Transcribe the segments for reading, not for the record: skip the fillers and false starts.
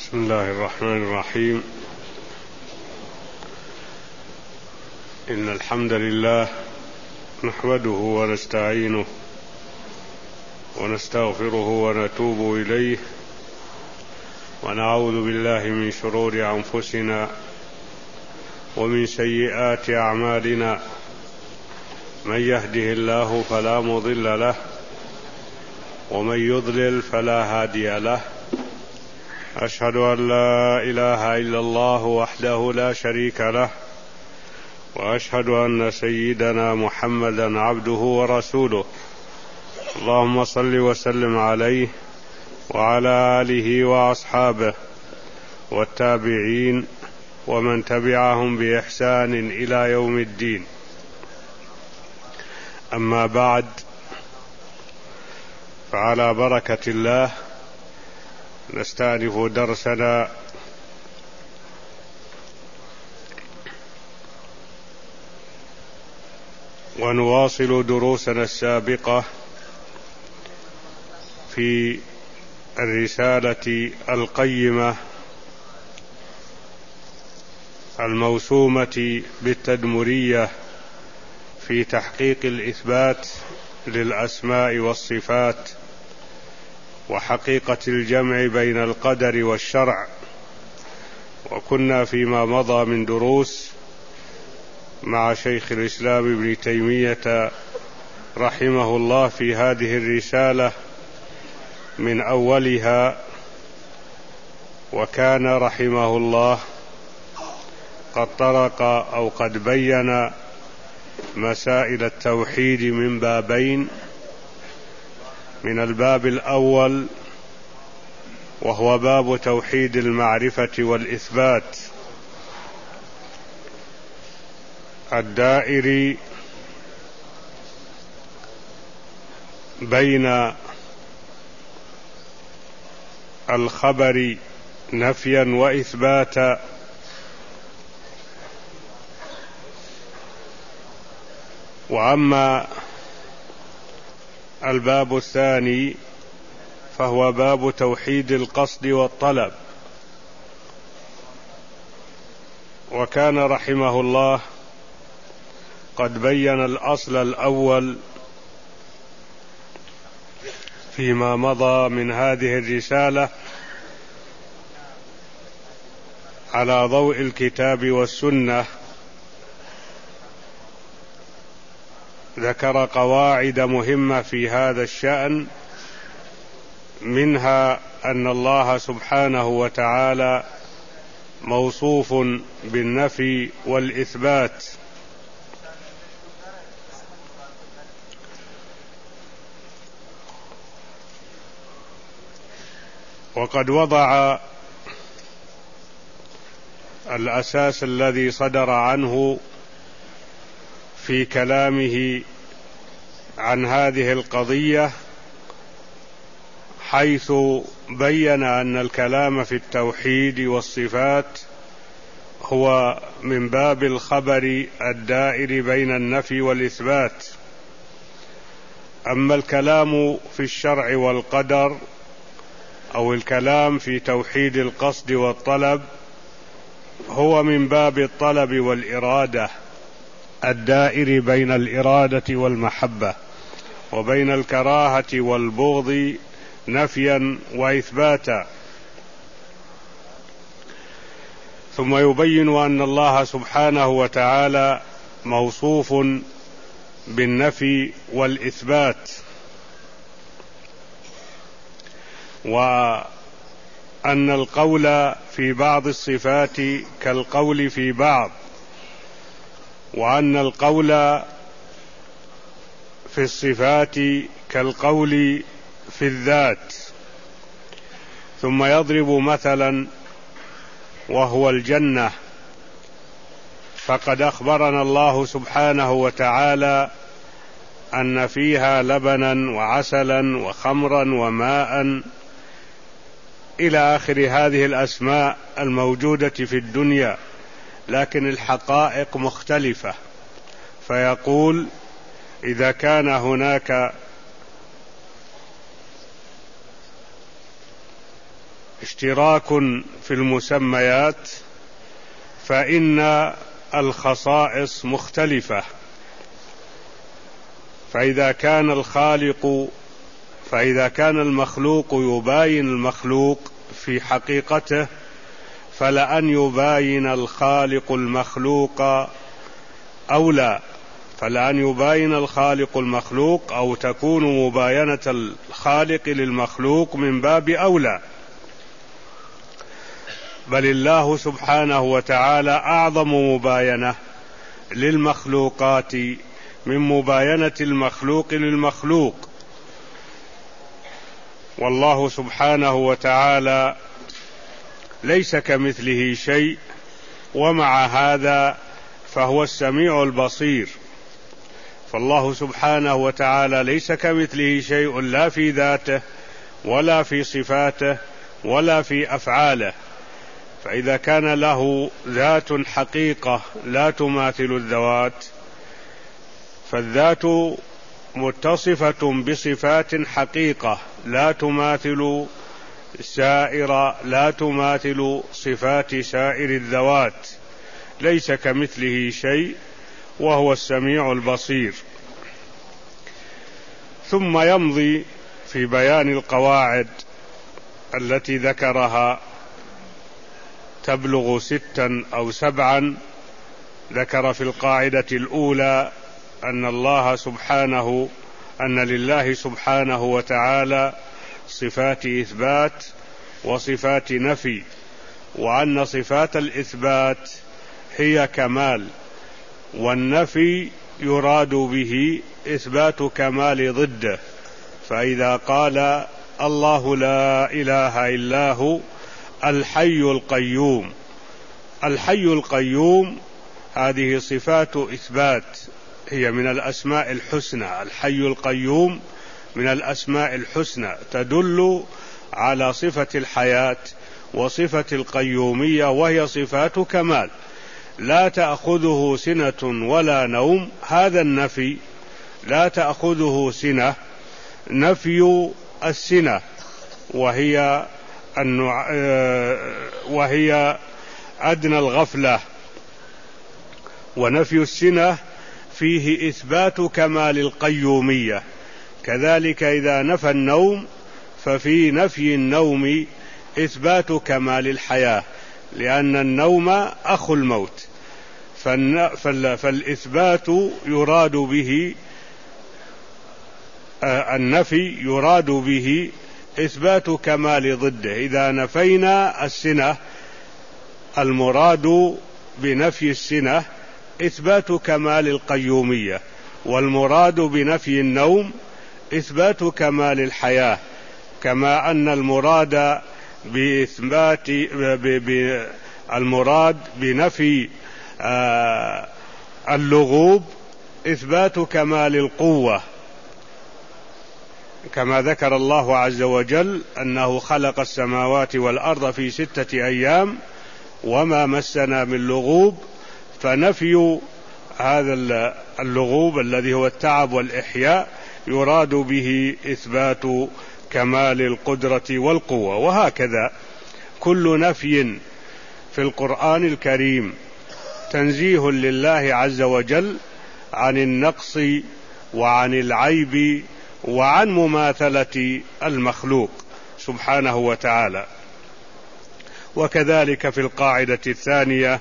بسم الله الرحمن الرحيم. إن الحمد لله نحمده ونستعينه ونستغفره ونتوب إليه، ونعوذ بالله من شرور أنفسنا ومن سيئات أعمالنا. من يهده الله فلا مضل له، ومن يضلل فلا هادي له. أشهد أن لا إله إلا الله وحده لا شريك له، وأشهد أن سيدنا محمدا عبده ورسوله. اللهم صل وسلم عليه وعلى آله وأصحابه والتابعين ومن تبعهم بإحسان إلى يوم الدين. أما بعد، فعلى بركة الله نستأنف درسنا ونواصل دروسنا السابقة في الرسالة القيمة الموسومة بالتدمرية في تحقيق الإثبات للأسماء والصفات وحقيقة الجمع بين القدر والشرع. وكنا فيما مضى من دروس مع شيخ الإسلام ابن تيمية رحمه الله في هذه الرسالة من أولها، وكان رحمه الله قد طرق أو قد بين مسائل التوحيد من بابين. من الباب الأول وهو باب توحيد المعرفة والإثبات الدائر بين الخبر نفيا وإثباتا، وأما الباب الثاني فهو باب توحيد القصد والطلب. وكان رحمه الله قد بين الأصل الأول فيما مضى من هذه الرسالة على ضوء الكتاب والسنة. ذكر قواعد مهمة في هذا الشأن، منها أن الله سبحانه وتعالى موصوف بالنفي والإثبات، وقد وضع الأساس الذي صدر عنه في كلامه عن هذه القضية، حيث بين أن الكلام في التوحيد والصفات هو من باب الخبر الدائر بين النفي والإثبات. أما الكلام في الشرع والقدر أو الكلام في توحيد القصد والطلب هو من باب الطلب والإرادة الدائر بين الإرادة والمحبة، وبين الكراهة والبغض نفيا وإثباتا. ثم يبين أن الله سبحانه وتعالى موصوف بالنفي والإثبات، وأن القول في بعض الصفات كالقول في بعض، وأن القول في الصفات كالقول في الذات. ثم يضرب مثلا وهو الجنة، فقد أخبرنا الله سبحانه وتعالى أن فيها لبنا وعسلا وخمرا وماء إلى آخر هذه الأسماء الموجودة في الدنيا، لكن الحقائق مختلفة. فيقول إذا كان هناك اشتراك في المسميات، فإن الخصائص مختلفة. فإذا كان المخلوق يباين المخلوق في حقيقته، فلأن يباين الخالق المخلوق أولى، فلأن يباين الخالق المخلوق أو تكون مباينة الخالق للمخلوق من باب أولى. بل الله سبحانه وتعالى أعظم مباينة للمخلوقات من مباينة المخلوق للمخلوق. والله سبحانه وتعالى ليس كمثله شيء، ومع هذا فهو السميع البصير. فالله سبحانه وتعالى ليس كمثله شيء، لا في ذاته ولا في صفاته ولا في أفعاله. فإذا كان له ذات حقيقة لا تماثل الذوات، فالذات متصفة بصفات حقيقة لا تماثل صفات سائر الذوات، ليس كمثله شيء وهو السميع البصير. ثم يمضي في بيان القواعد التي ذكرها، تبلغ 6 أو 7. ذكر في القاعدة الأولى أن لله سبحانه وتعالى صفات إثبات وصفات نفي، وأن صفات الإثبات هي كمال، والنفي يراد به إثبات كمال ضده. فإذا قال الله لا إله إلا هو الحي القيوم، الحي القيوم هذه صفات إثبات، هي من الأسماء الحسنى. الحي القيوم من الأسماء الحسنى، تدل على صفة الحياة وصفة القيومية، وهي صفات كمال لا تأخذه سنة ولا نوم. هذا النفي لا تأخذه سنة، نفي السنة وهي أدنى الغفلة، ونفي السنة فيه إثبات كمال القيومية. كذلك إذا نفى النوم، ففي نفي النوم إثبات كمال الحياة، لأن النوم أخو الموت. فالإثبات يراد به النفي يراد به إثبات كمال ضده. إذا نفينا السنة، المراد بنفي السنة إثبات كمال القيومية، والمراد بنفي النوم إثبات كمال الحياة. كما أن المراد بنفي اللغوب إثبات كمال القوة، كما ذكر الله عز وجل أنه خلق السماوات والأرض في 6 أيام وما مسنا من لغوب. فنفي هذا اللغوب الذي هو التعب والإحياء يراد به إثبات كمال القدرة والقوة. وهكذا كل نفي في القرآن الكريم تنزيه لله عز وجل عن النقص وعن العيب وعن مماثلة المخلوق سبحانه وتعالى. وكذلك في القاعدة الثانية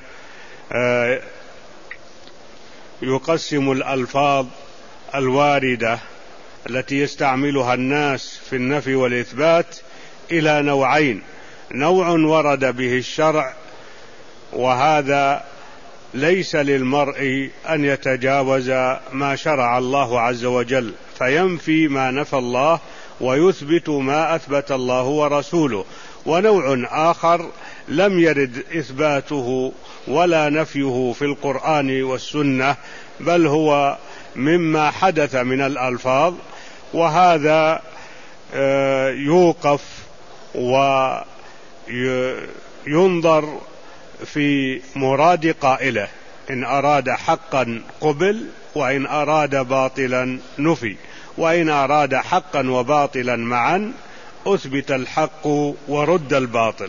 يقسم الألفاظ الواردة التي يستعملها الناس في النفي والإثبات إلى نوعين: نوع ورد به الشرع، وهذا ليس للمرء أن يتجاوز ما شرع الله عز وجل، فينفي ما نفى الله ويثبت ما أثبت الله ورسوله. ونوع آخر لم يرد إثباته ولا نفيه في القرآن والسنة، بل هو مما حدث من الألفاظ، وهذا يوقف وينظر في مراد قائله، إن أراد حقا قبل، وإن أراد باطلا نفي، وإن أراد حقا وباطلا معا أثبت الحق ورد الباطل.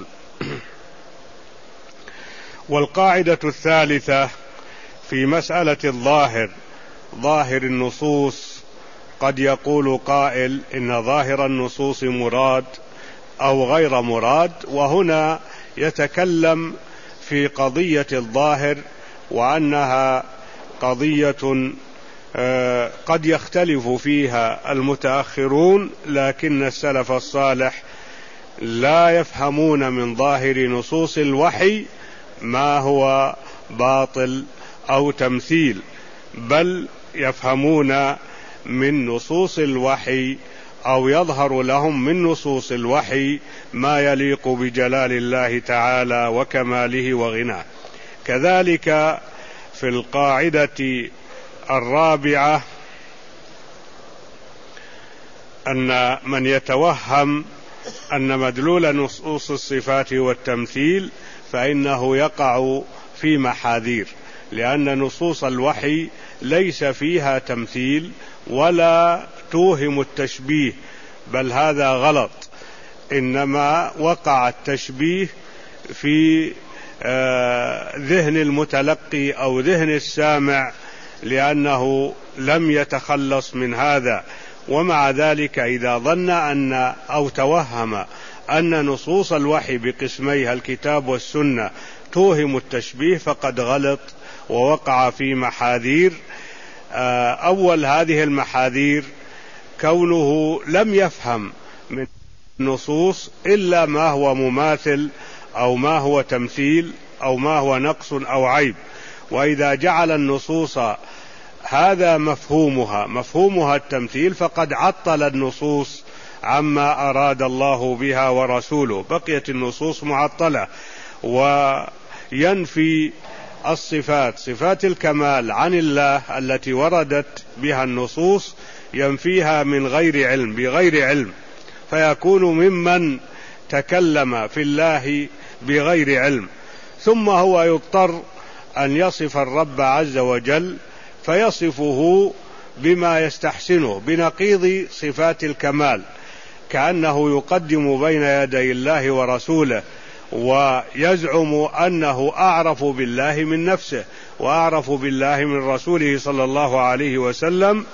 والقاعدة الثالثة في مسألة ظاهر النصوص، قد يقول قائل إن ظاهر النصوص مراد أو غير مراد، وهنا يتكلم في قضية الظاهر، وأنها قضية قد يختلف فيها المتأخرون، لكن السلف الصالح لا يفهمون من ظاهر نصوص الوحي ما هو باطل أو تمثيل، بل يفهمون من نصوص الوحي أو يظهر لهم من نصوص الوحي ما يليق بجلال الله تعالى وكماله وغناه. كذلك في القاعدة الرابعة أن من يتوهم أن مدلول نصوص الصفات والتمثيل فإنه يقع في محاذير، لأن نصوص الوحي ليس فيها تمثيل ولا توهم التشبيه، بل هذا غلط، إنما وقع التشبيه في ذهن المتلقي أو ذهن السامع، لأنه لم يتخلص من هذا. ومع ذلك إذا ظن أو توهم أن نصوص الوحي بقسميها الكتاب والسنة توهم التشبيه فقد غلط ووقع في محاذير. أول هذه المحاذير كونه لم يفهم من النصوص إلا ما هو مماثل أو ما هو تمثيل أو ما هو نقص أو عيب، وإذا جعل النصوص هذا مفهومها التمثيل فقد عطل النصوص عما أراد الله بها ورسوله، بقيت النصوص معطلة. وينفي الصفات، صفات الكمال عن الله التي وردت بها النصوص ينفيها من غير علم، بغير علم، فيكون ممن تكلم في الله بغير علم. ثم هو يضطر أن يصف الرب عز وجل فيصفه بما يستحسنه بنقيض صفات الكمال، كأنه يقدم بين يدي الله ورسوله، ويزعم أنه أعرف بالله من نفسه وأعرف بالله من رسوله صلى الله عليه وسلم،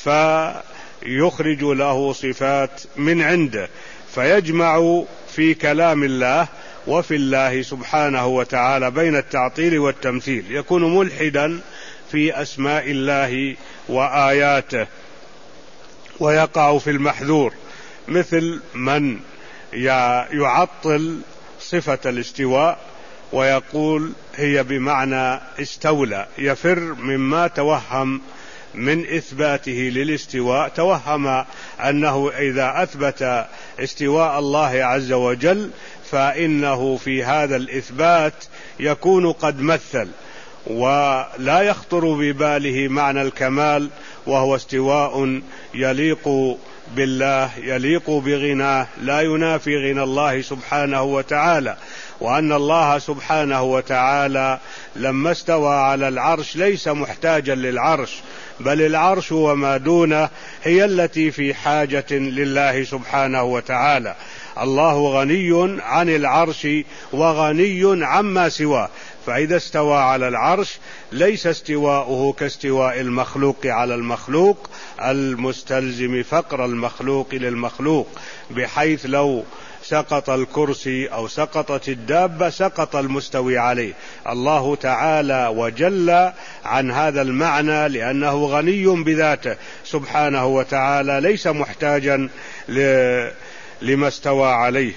فيخرج له صفات من عنده، فيجمع في كلام الله وفي الله سبحانه وتعالى بين التعطيل والتمثيل، يكون ملحدا في أسماء الله وآياته ويقع في المحذور، مثل من يعطل صفة الاستواء ويقول هي بمعنى استولى، يفر مما توهم من إثباته للاستواء، توهم أنه إذا أثبت استواء الله عز وجل فإنه في هذا الإثبات يكون قد مثل، ولا يخطر بباله معنى الكمال وهو استواء يليق بالله، يليق بغناه، لا ينافي غنى الله سبحانه وتعالى. وأن الله سبحانه وتعالى لما استوى على العرش ليس محتاجا للعرش، بل العرش وما دونه هي التي في حاجة لله سبحانه وتعالى. الله غني عن العرش وغني عما سواه، فإذا استوى على العرش ليس استواؤه كاستواء المخلوق على المخلوق المستلزم فقر المخلوق للمخلوق، بحيث لو سقط الكرسي أو سقطت الدابة سقط المستوي عليه. الله تعالى وجل عن هذا المعنى لأنه غني بذاته سبحانه وتعالى، ليس محتاجا لما استوى عليه.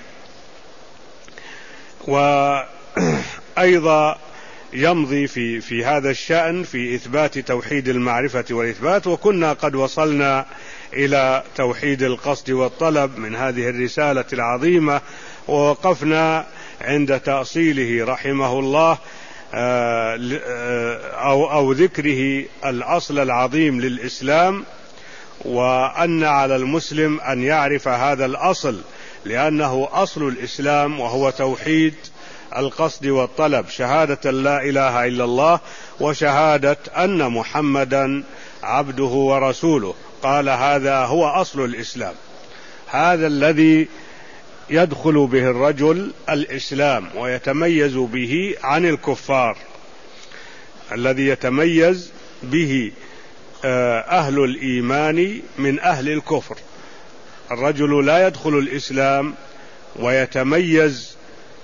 وأيضا يمضي في هذا الشأن في إثبات توحيد المعرفة والإثبات، وكنا قد وصلنا إلى توحيد القصد والطلب من هذه الرسالة العظيمة، ووقفنا عند تأصيله رحمه الله أو ذكره الأصل العظيم للإسلام، وأن على المسلم أن يعرف هذا الأصل لأنه أصل الإسلام، وهو توحيد القصد والطلب، شهادة لا إله إلا الله وشهادة أن محمدا عبده ورسوله. قال هذا هو أصل الإسلام، هذا الذي يدخل به الرجل الإسلام ويتميز به عن الكفار، الذي يتميز به أهل الإيمان من أهل الكفر. الرجل لا يدخل الإسلام ويتميز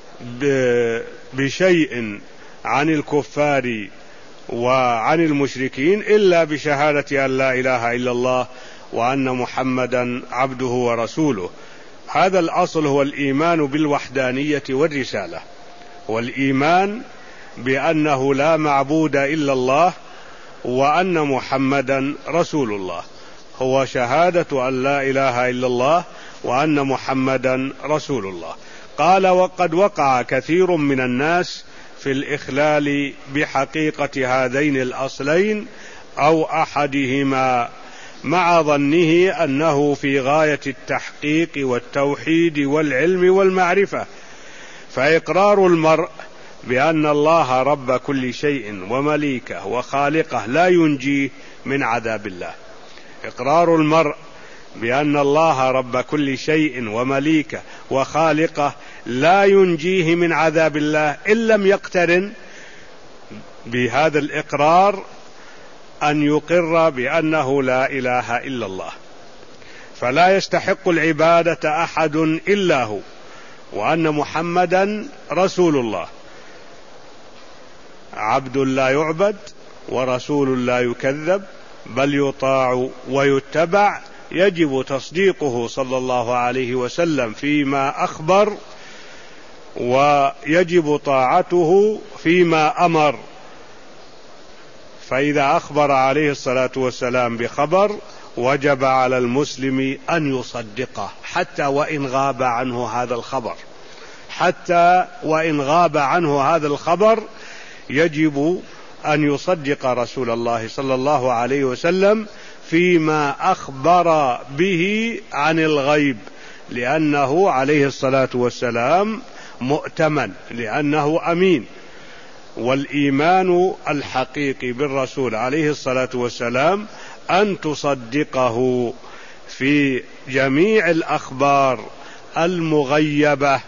بشيء عن الكفار وعن المشركين إلا بشهادة أن لا إله إلا الله وأن محمدا عبده ورسوله. هذا الأصل هو الإيمان بالوحدانية والرسالة، والإيمان بأنه لا معبود إلا الله وأن محمدا رسول الله، هو شهادة أن لا إله إلا الله وأن محمدا رسول الله. قال: وقد وقع كثير من الناس في الإخلال بحقيقة هذين الأصلين أو أحدهما، مع ظنه أنه في غاية التحقيق والتوحيد والعلم والمعرفة. فإقرار المرء بأن الله رب كل شيء ومليكه وخالقه لا ينجيه من عذاب الله. إقرار المرء بأن الله رب كل شيء ومليكه وخالقه لا ينجيه من عذاب الله إن لم يقترن بهذا الإقرار أن يقر بأنه لا إله إلا الله، فلا يستحق العبادة أحد إلا هو، وأن محمدا رسول الله، عبد لا يعبد ورسول لا يكذب بل يطاع ويتبع. يجب تصديقه صلى الله عليه وسلم فيما أخبر، ويجب طاعته فيما أمر. فإذا أخبر عليه الصلاة والسلام بخبر وجب على المسلم أن يصدقه حتى وإن غاب عنه هذا الخبر، حتى وإن غاب عنه هذا الخبر يجب أن يصدق رسول الله صلى الله عليه وسلم فيما أخبر به عن الغيب، لأنه عليه الصلاة والسلام مؤتمن، لأنه أمين. والإيمان الحقيقي بالرسول عليه الصلاة والسلام أن تصدقه في جميع الأخبار المغيبة،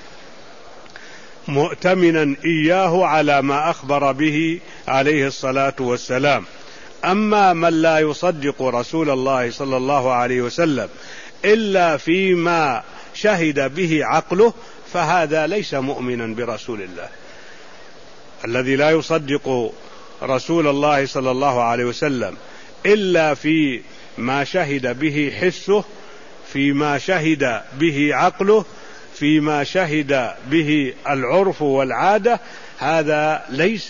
مؤتمنا إياه على ما أخبر به عليه الصلاة والسلام. أما من لا يصدق رسول الله صلى الله عليه وسلم إلا فيما شهد به عقله فهذا ليس مؤمنا برسول الله. الذي لا يصدق رسول الله صلى الله عليه وسلم إلا في ما شهد به حسه، فيما شهد به عقله، فيما شهد به العرف والعادة، هذا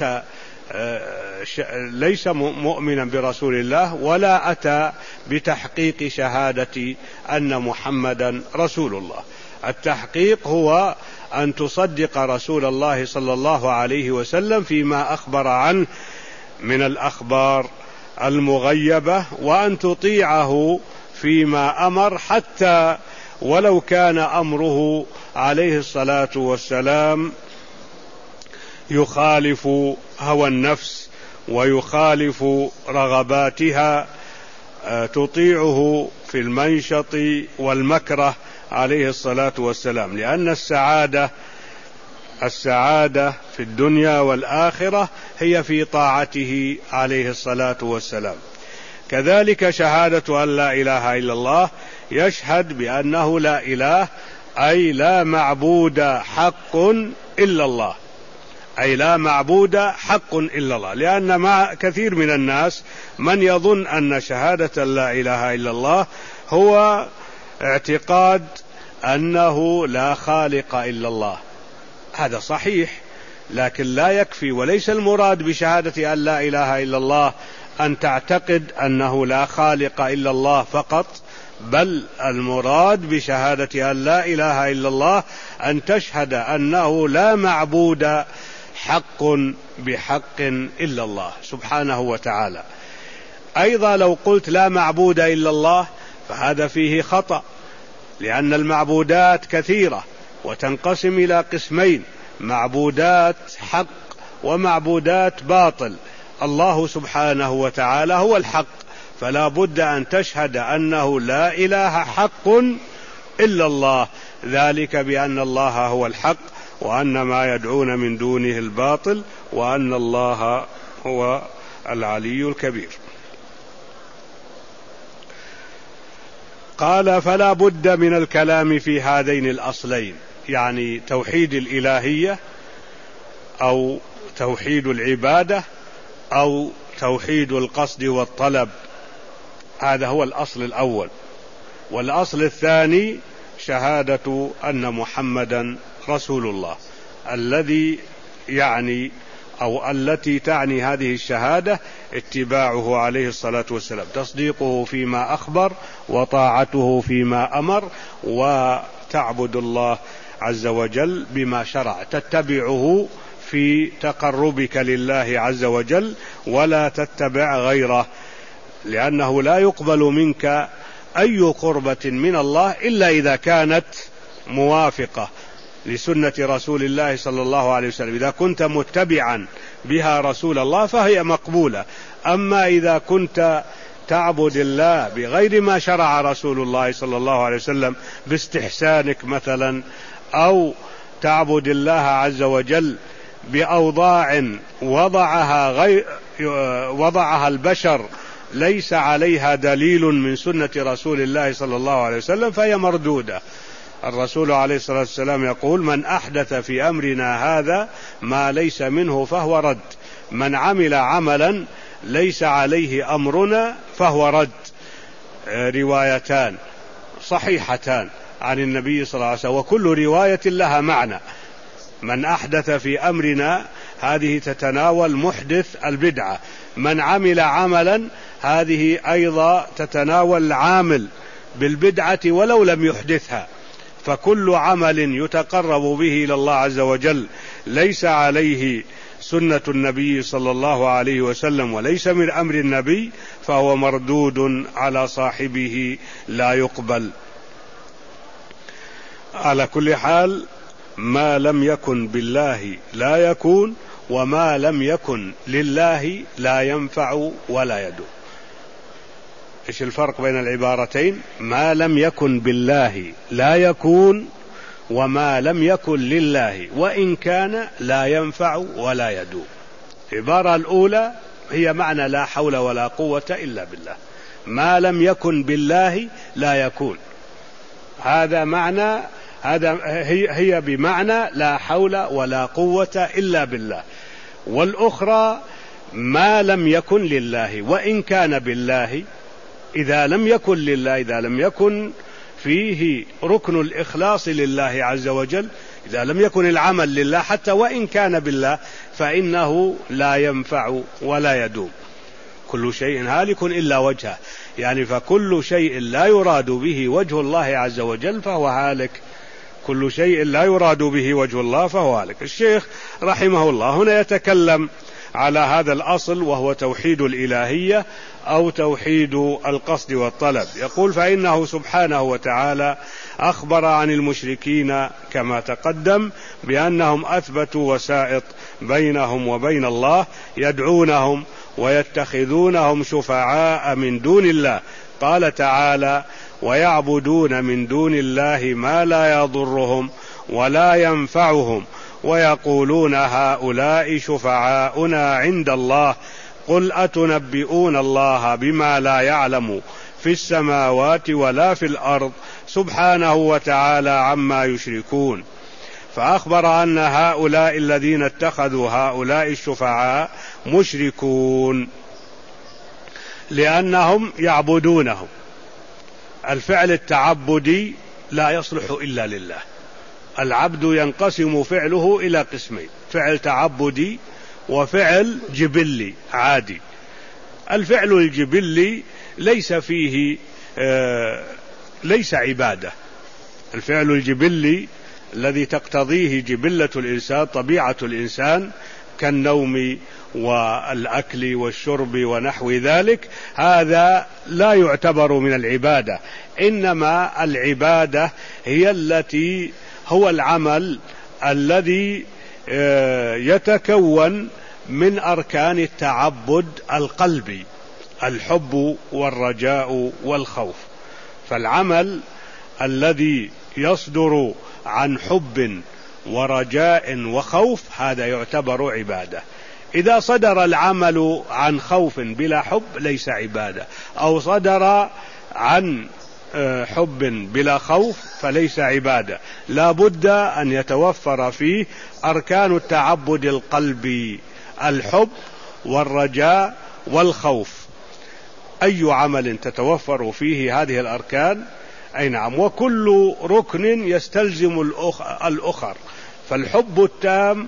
ليس مؤمنا برسول الله ولا أتى بتحقيق شهادة أن محمدا رسول الله. التحقيق هو أن تصدق رسول الله صلى الله عليه وسلم فيما أخبر عنه من الأخبار المغيبة، وأن تطيعه فيما أمر حتى ولو كان أمره عليه الصلاة والسلام يخالف هوى النفس ويخالف رغباتها، تطيعه في المنشط والمكره عليه الصلاة والسلام، لأن السعادة في الدنيا والآخرة هي في طاعته عليه الصلاة والسلام. كذلك شهادة أن لا إله إلا الله، يشهد بأنه لا إله أي لا معبود حق إلا الله، أي لا معبود حق إلا الله. لأن مع كثير من الناس من يظن أن شهادة لا إله إلا الله هو اعتقاد أنه لا خالق إلا الله. هذا صحيح، لكن لا يكفي، وليس المراد بشهادة أن لا إله إلا الله أن تعتقد أنه لا خالق إلا الله فقط، بل المراد بشهادة أن لا إله إلا الله أن تشهد أنه لا معبود حق بحق إلا الله سبحانه وتعالى. أيضا لو قلت لا معبود إلا الله فهذا فيه خطأ، لأن المعبودات كثيرة وتنقسم إلى قسمين: معبودات حق ومعبودات باطل. الله سبحانه وتعالى هو الحق، فلا بد أن تشهد أنه لا إله حق إلا الله، ذلك بأن الله هو الحق وأن ما يدعون من دونه الباطل وأن الله هو العلي الكبير. قال: فلا بد من الكلام في هذين الأصلين، يعني توحيد الإلهية أو توحيد العبادة أو توحيد القصد والطلب، هذا هو الأصل الأول. والأصل الثاني شهادة أن محمدا رسول الله، الذي يعني أو التي تعني هذه الشهادة اتباعه عليه الصلاة والسلام، تصديقه فيما أخبر وطاعته فيما أمر، وتعبد الله عز وجل بما شرع، تتبعه في تقربك لله عز وجل ولا تتبع غيره، لأنه لا يقبل منك أي قربة من الله إلا إذا كانت موافقة لسنة رسول الله صلى الله عليه وسلم. إذا كنت متبعا بها رسول الله فهي مقبولة. أما إذا كنت تعبد الله بغير ما شرع رسول الله صلى الله عليه وسلم باستحسانك مثلا، أو تعبد الله عز وجل بأوضاع وضعها البشر ليس عليها دليل من سنة رسول الله صلى الله عليه وسلم فهي مردودة. الرسول عليه الصلاة والسلام يقول: من أحدث في أمرنا هذا ما ليس منه فهو رد، من عمل عملا ليس عليه أمرنا فهو رد. روايتان صحيحتان عن النبي صلى الله عليه وسلم، وكل رواية لها معنى. من أحدث في أمرنا هذه تتناول محدث البدعة، من عمل عملا هذه أيضا تتناول العامل بالبدعة ولو لم يحدثها. فكل عمل يتقرب به إلى الله عز وجل ليس عليه سنة النبي صلى الله عليه وسلم وليس من أمر النبي فهو مردود على صاحبه لا يقبل. على كل حال، ما لم يكن بالله لا يكون، وما لم يكن لله لا ينفع ولا يدوم. إيش الفرق بين العبارتين؟ ما لم يكن بالله لا يكون، وما لم يكن لله وإن كان لا ينفع ولا يدوم. العبارة الأولى هي معنى لا حول ولا قوة إلا بالله، ما لم يكن بالله لا يكون، هذا معنى، هي بمعنى لا حول ولا قوة إلا بالله. والأخرى ما لم يكن لله وإن كان بالله، إذا لم يكن لله، إذا لم يكن فيه ركن الإخلاص لله عز وجل، إذا لم يكن العمل لله حتى وإن كان بالله فإنه لا ينفع ولا يدوم. كل شيء هالك إلا وجهه، يعني فكل شيء لا يراد به وجه الله عز وجل فهو هالك، كل شيء لا يراد به وجه الله فهو هالك. الشيخ رحمه الله هنا يتكلم على هذا الأصل وهو توحيد الإلهية أو توحيد القصد والطلب. يقول: فإنه سبحانه وتعالى أخبر عن المشركين كما تقدم بأنهم أثبتوا وسائط بينهم وبين الله، يدعونهم ويتخذونهم شفعاء من دون الله. قال تعالى: ويعبدون من دون الله ما لا يضرهم ولا ينفعهم ويقولون هؤلاء شفعاؤنا عند الله قل أتنبئون الله بما لا يعلم في السماوات ولا في الأرض سبحانه وتعالى عما يشركون. فأخبر أن هؤلاء الذين اتخذوا هؤلاء الشفعاء مشركون لأنهم يعبدونهم. الفعل التعبدي لا يصلح إلا لله. العبد ينقسم فعله إلى قسمين: فعل تعبدي وفعل جبلي عادي. الفعل الجبلي ليس فيه ليس عبادة. الفعل الجبلي الذي تقتضيه جبلة الإنسان، طبيعة الإنسان، كالنوم والأكل والشرب ونحو ذلك، هذا لا يعتبر من العبادة. إنما العبادة هي التي هو العمل الذي يتكون من أركان التعبد القلبي: الحب والرجاء والخوف. فالعمل الذي يصدر عن حب ورجاء وخوف هذا يعتبر عبادة. إذا صدر العمل عن خوف بلا حب ليس عبادة، أو صدر عن حب بلا خوف فليس عبادة. لا بد أن يتوفر فيه أركان التعبد القلبي: الحب والرجاء والخوف. أي عمل تتوفر فيه هذه الأركان أي نعم، وكل ركن يستلزم الأخر. فالحب التام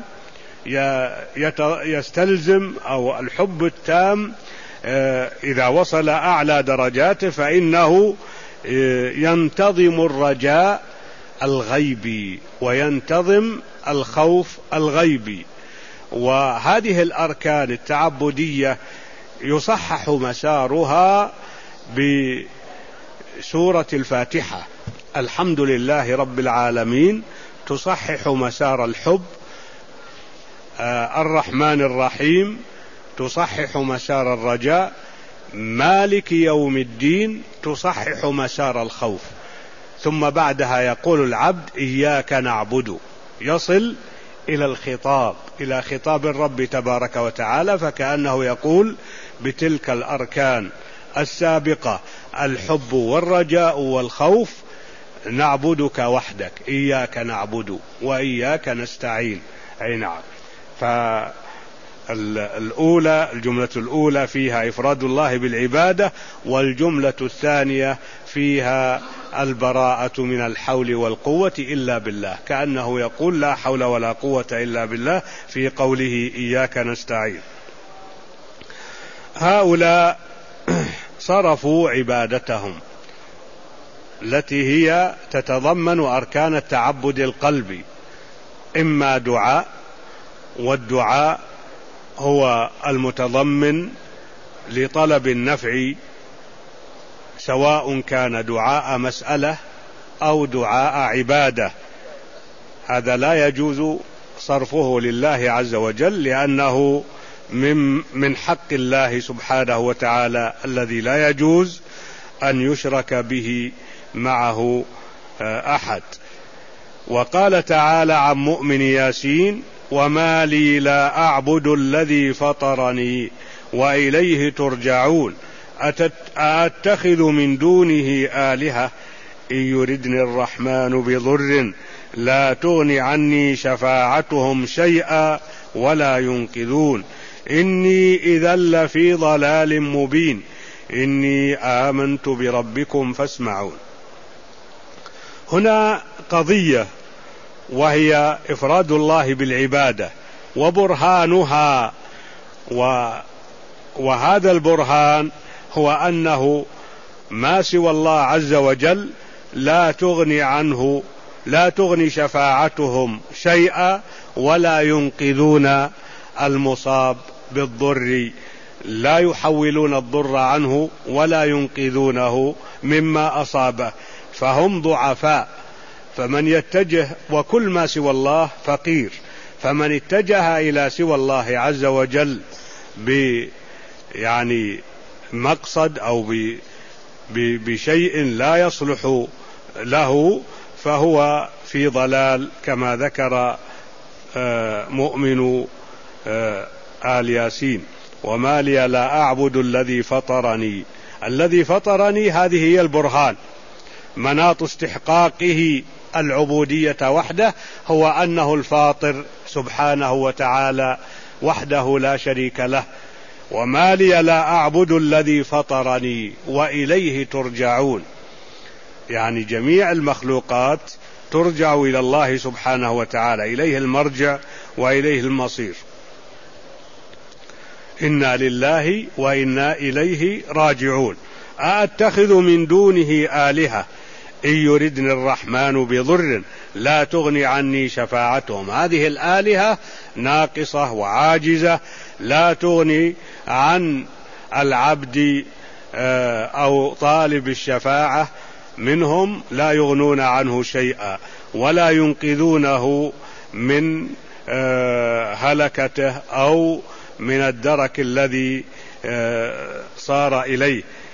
يستلزم، أو الحب التام إذا وصل أعلى درجاته فإنه ينتظم الرجاء الغيبي وينتظم الخوف الغيبي. وهذه الأركان التعبدية يصحح مسارها بسورة الفاتحة. الحمد لله رب العالمين تصحح مسار الحب، الرحمن الرحيم تصحح مسار الرجاء، مالك يوم الدين تصحح مسار الخوف. ثم بعدها يقول العبد إياك نعبد، يصل إلى الخطاب، إلى خطاب الرب تبارك وتعالى، فكأنه يقول بتلك الأركان السابقة: الحب والرجاء والخوف نعبدك وحدك، إياك نعبد وإياك نستعين. أي نعم. الجملة الأولى فيها إفراد الله بالعبادة، والجملة الثانية فيها البراءة من الحول والقوة إلا بالله، كأنه يقول لا حول ولا قوة إلا بالله في قوله إياك نستعين. هؤلاء صرفوا عبادتهم التي هي تتضمن أركان التعبد القلبي إما دعاء، والدعاء هو المتضمن لطلب النفع، سواء كان دعاء مسألة أو دعاء عبادة. هذا لا يجوز صرفه لله عز وجل، لأنه من حق الله سبحانه وتعالى الذي لا يجوز أن يشرك به معه أحد. وقال تعالى عن مؤمن ياسين: وما لي لا أعبد الذي فطرني وإليه ترجعون أأتخذ من دونه آلهة إن يردني الرحمن بضر لا تغن عني شفاعتهم شيئا ولا ينقذون إني إذا لفي ضلال مبين إني آمنت بربكم فاسمعون. هنا قضية وهي إفراد الله بالعبادة وبرهانها، وهذا البرهان هو أنه ما سوى الله عز وجل لا تغني شفاعتهم شيئا ولا ينقذون المصاب بالضر، لا يحولون الضر عنه ولا ينقذونه مما أصابه، فهم ضعفاء. فمن يتجه، وكل ما سوى الله فقير، فمن اتجه إلى سوى الله عز وجل يعني مقصد أو بشيء لا يصلح له فهو في ضلال، كما ذكر مؤمن آل ياسين: وما لي لا أعبد الذي فطرني. هذه هي البرهان، مناط استحقاقه العبودية وحده هو أنه الفاطر سبحانه وتعالى وحده لا شريك له. وما لي لا أعبد الذي فطرني وإليه ترجعون، يعني جميع المخلوقات ترجع إلى الله سبحانه وتعالى، إليه المرجع وإليه المصير. إنا لله وإنا إليه راجعون. أأتخذ من دونه آلهة إن يردني الرحمن بضر لا تغني عني شفاعتهم. هذه الآلهة ناقصة وعاجزة، لا تغني عن العبد أو طالب الشفاعة منهم، لا يغنون عنه شيئا ولا ينقذونه من هلكته أو من الدرك الذي صار إليه.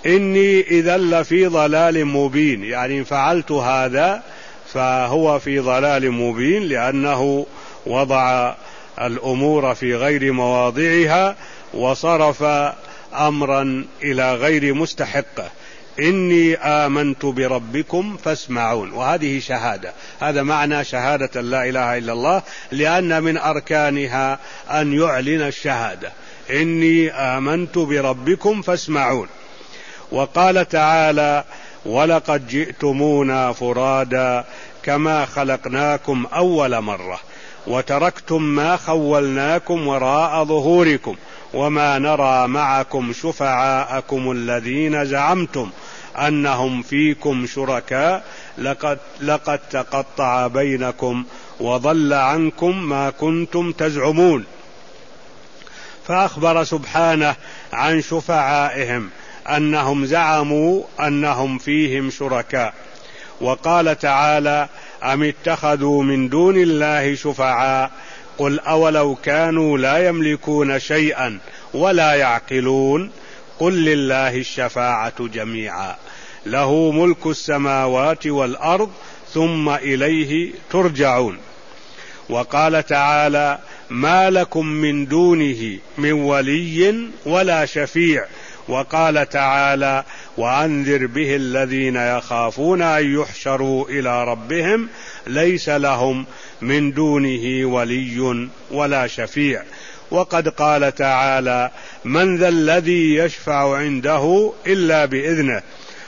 إني إذا لفي ضلال مبين، يعني فعلت هذا فهو في ضلال مبين، لأنه وضع الأمور في غير مواضعها وصرف أمرا إلى غير مستحقه. إني آمنت بربكم فاسمعون، وهذه شهادة، هذا معنى شهادة لا إله إلا الله، لأن من أركانها أن يعلن الشهادة. إني آمنت بربكم فاسمعون. وقال تعالى: ولقد جئتمونا فرادا كما خلقناكم أول مرة وتركتم ما خولناكم وراء ظهوركم وما نرى معكم شفعاءكم الذين زعمتم أنهم فيكم شركاء لقد تقطع بينكم وضل عنكم ما كنتم تزعمون. فأخبر سبحانه عن شفعائهم أنهم زعموا أنهم فيهم شركاء. وقال تعالى: أم اتخذوا من دون الله شفعاء قل أولو كانوا لا يملكون شيئا ولا يعقلون قل لله الشفاعة جميعا له ملك السماوات والأرض ثم إليه ترجعون. وقال تعالى: ما لكم من دونه من ولي ولا شفيع. وقال تعالى: وأنذر به الذين يخافون أن يحشروا إلى ربهم ليس لهم من دونه ولي ولا شفيع. وقد قال تعالى: من ذا الذي يشفع عنده إلا بإذنه.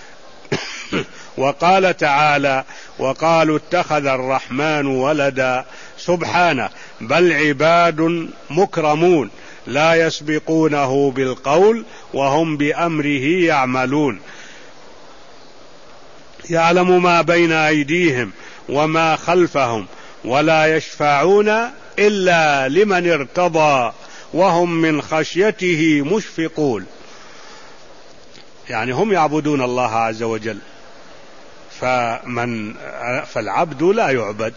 وقال تعالى: وقالوا اتخذ الرحمن ولدا سبحانه بل عباد مكرمون لا يسبقونه بالقول وهم بأمره يعملون يعلم ما بين أيديهم وما خلفهم ولا يشفعون إلا لمن ارتضى وهم من خشيته مشفقون. يعني هم يعبدون الله عز وجل، فالعبد لا يعبد،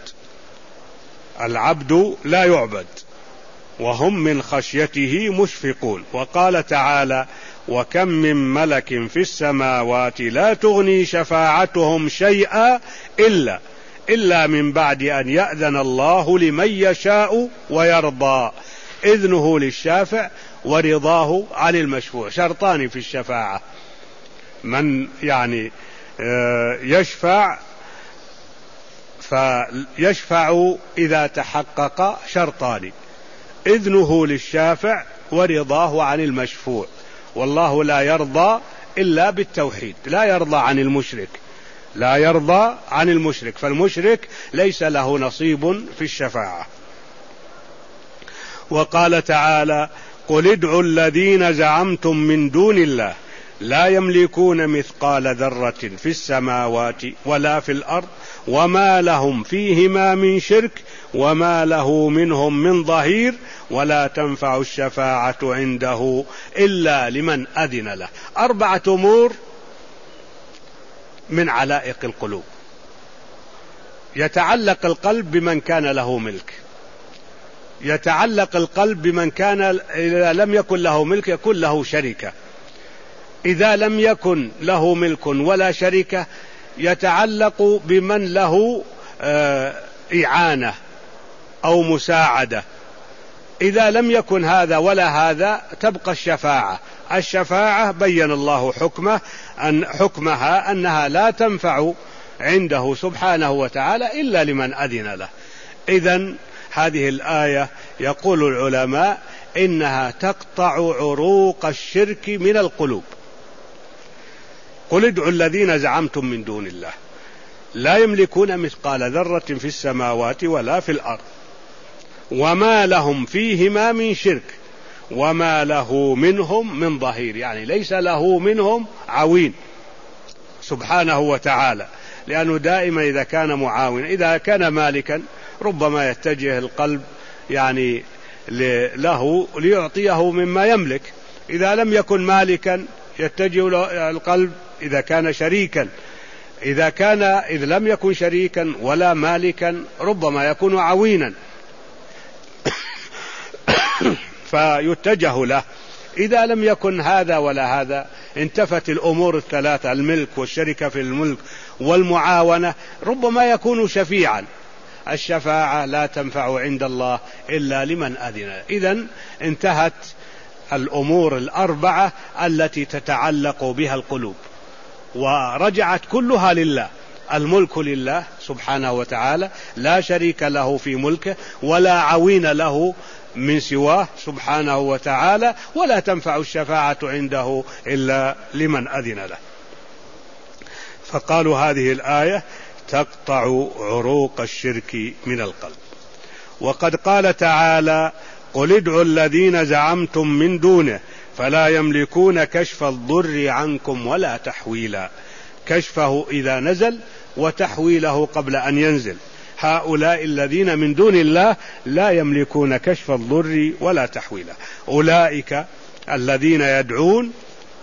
العبد لا يعبد وهم من خشيته مشفقون. وقال تعالى: وكم من ملك في السماوات لا تغني شفاعتهم شيئا إلا من بعد أن يأذن الله لمن يشاء ويرضى. إذنه للشافع ورضاه عن المشفوع، شرطان في الشفاعة. من يعني يشفع فيشفع إذا تحقق شرطان: إذنه للشافع ورضاه عن المشفوع. والله لا يرضى إلا بالتوحيد، لا يرضى عن المشرك، لا يرضى عن المشرك، فالمشرك ليس له نصيب في الشفاعة. وقال تعالى: قل ادعوا الذين زعمتم من دون الله لا يملكون مثقال ذرة في السماوات ولا في الأرض وما لهم فيهما من شرك وما له منهم من ظهير ولا تنفع الشفاعة عنده إلا لمن أذن له. 4 أمور من علائق القلوب. يتعلق القلب بمن كان له ملك، يتعلق القلب بمن كان إذا لم يكن له ملك يكون له شركة، إذا لم يكن له ملك ولا شركة يتعلق بمن له إعانة أو مساعدة. إذا لم يكن هذا ولا هذا تبقى الشفاعة. الشفاعة بين الله حكمها أنها لا تنفع عنده سبحانه وتعالى إلا لمن أذن له. إذن هذه الآية يقول العلماء إنها تقطع عروق الشرك من القلوب. قل ادعوا الذين زعمتم من دون الله لا يملكون مثقال ذرة في السماوات ولا في الأرض وما لهم فيهما من شرك وما له منهم من ظهير، يعني ليس له منهم عوين سبحانه وتعالى، لأنه دائما إذا كان معاونا، إذا كان مالكا ربما يتجه القلب يعني له ليعطيه مما يملك، إذا لم يكن مالكا يتجه القلب إذا كان شريكا، إذ لم يكن شريكا ولا مالكا ربما يكون عوينا فيتجه له. إذا لم يكن هذا ولا هذا انتفت الأمور الثلاثة، الملك والشركة في الملك والمعاونة، ربما يكون شفيعا. الشفاعة لا تنفع عند الله إلا لمن أذن. إذن انتهت الأمور الأربعة التي تتعلق بها القلوب، ورجعت كلها لله. الملك لله سبحانه وتعالى، لا شريك له في ملكه ولا عوين له من سواه سبحانه وتعالى، ولا تنفع الشفاعة عنده إلا لمن أذن له. فقالوا هذه الآية تقطع عروق الشرك من القلب. وقد قال تعالى: قل ادعوا الذين زعمتم من دونه فلا يملكون كشف الضر عنكم ولا تحويلا. كشفه إذا نزل وتحويله قبل أن ينزل. هؤلاء الذين من دون الله لا يملكون كشف الضر ولا تحويلا. أولئك الذين يدعون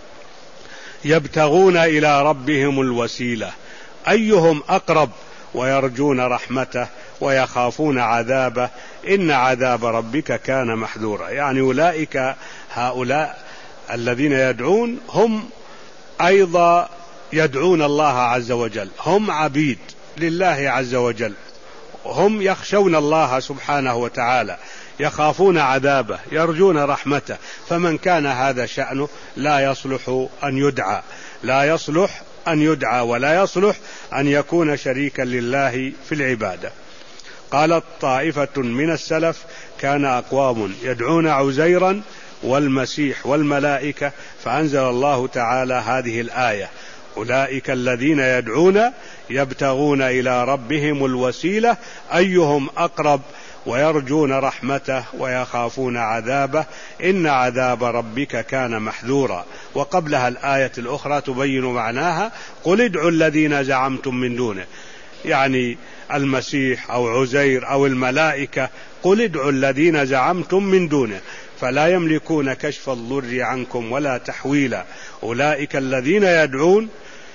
يبتغون إلى ربهم الوسيلة أيهم أقرب ويرجون رحمته ويخافون عذابه إن عذاب ربك كان محذورا. يعني أولئك هؤلاء الذين يدعون هم أيضا يدعون الله عز وجل، هم عبيد لله عز وجل، هم يخشون الله سبحانه وتعالى، يخافون عذابه، يرجون رحمته. فمن كان هذا شأنه لا يصلح أن يدعى، لا يصلح أن يدعى ولا يصلح أن يكون شريكا لله في العبادة. قالت طائفة من السلف: كان أقوام يدعون عزيرا والمسيح والملائكة، فأنزل الله تعالى هذه الآية: أولئك الذين يدعون يبتغون إلى ربهم الوسيلة أيهم أقرب ويرجون رحمته ويخافون عذابه إن عذاب ربك كان محذورا. وقبلها الآية الأخرى تبين معناها: قل ادعوا الذين زعمتم من دونه، يعني المسيح أو عزير أو الملائكة، قل ادعوا الذين زعمتم من دونه فلا يملكون كشف الضر عنكم ولا تحويلا. أولئك الذين يدعون،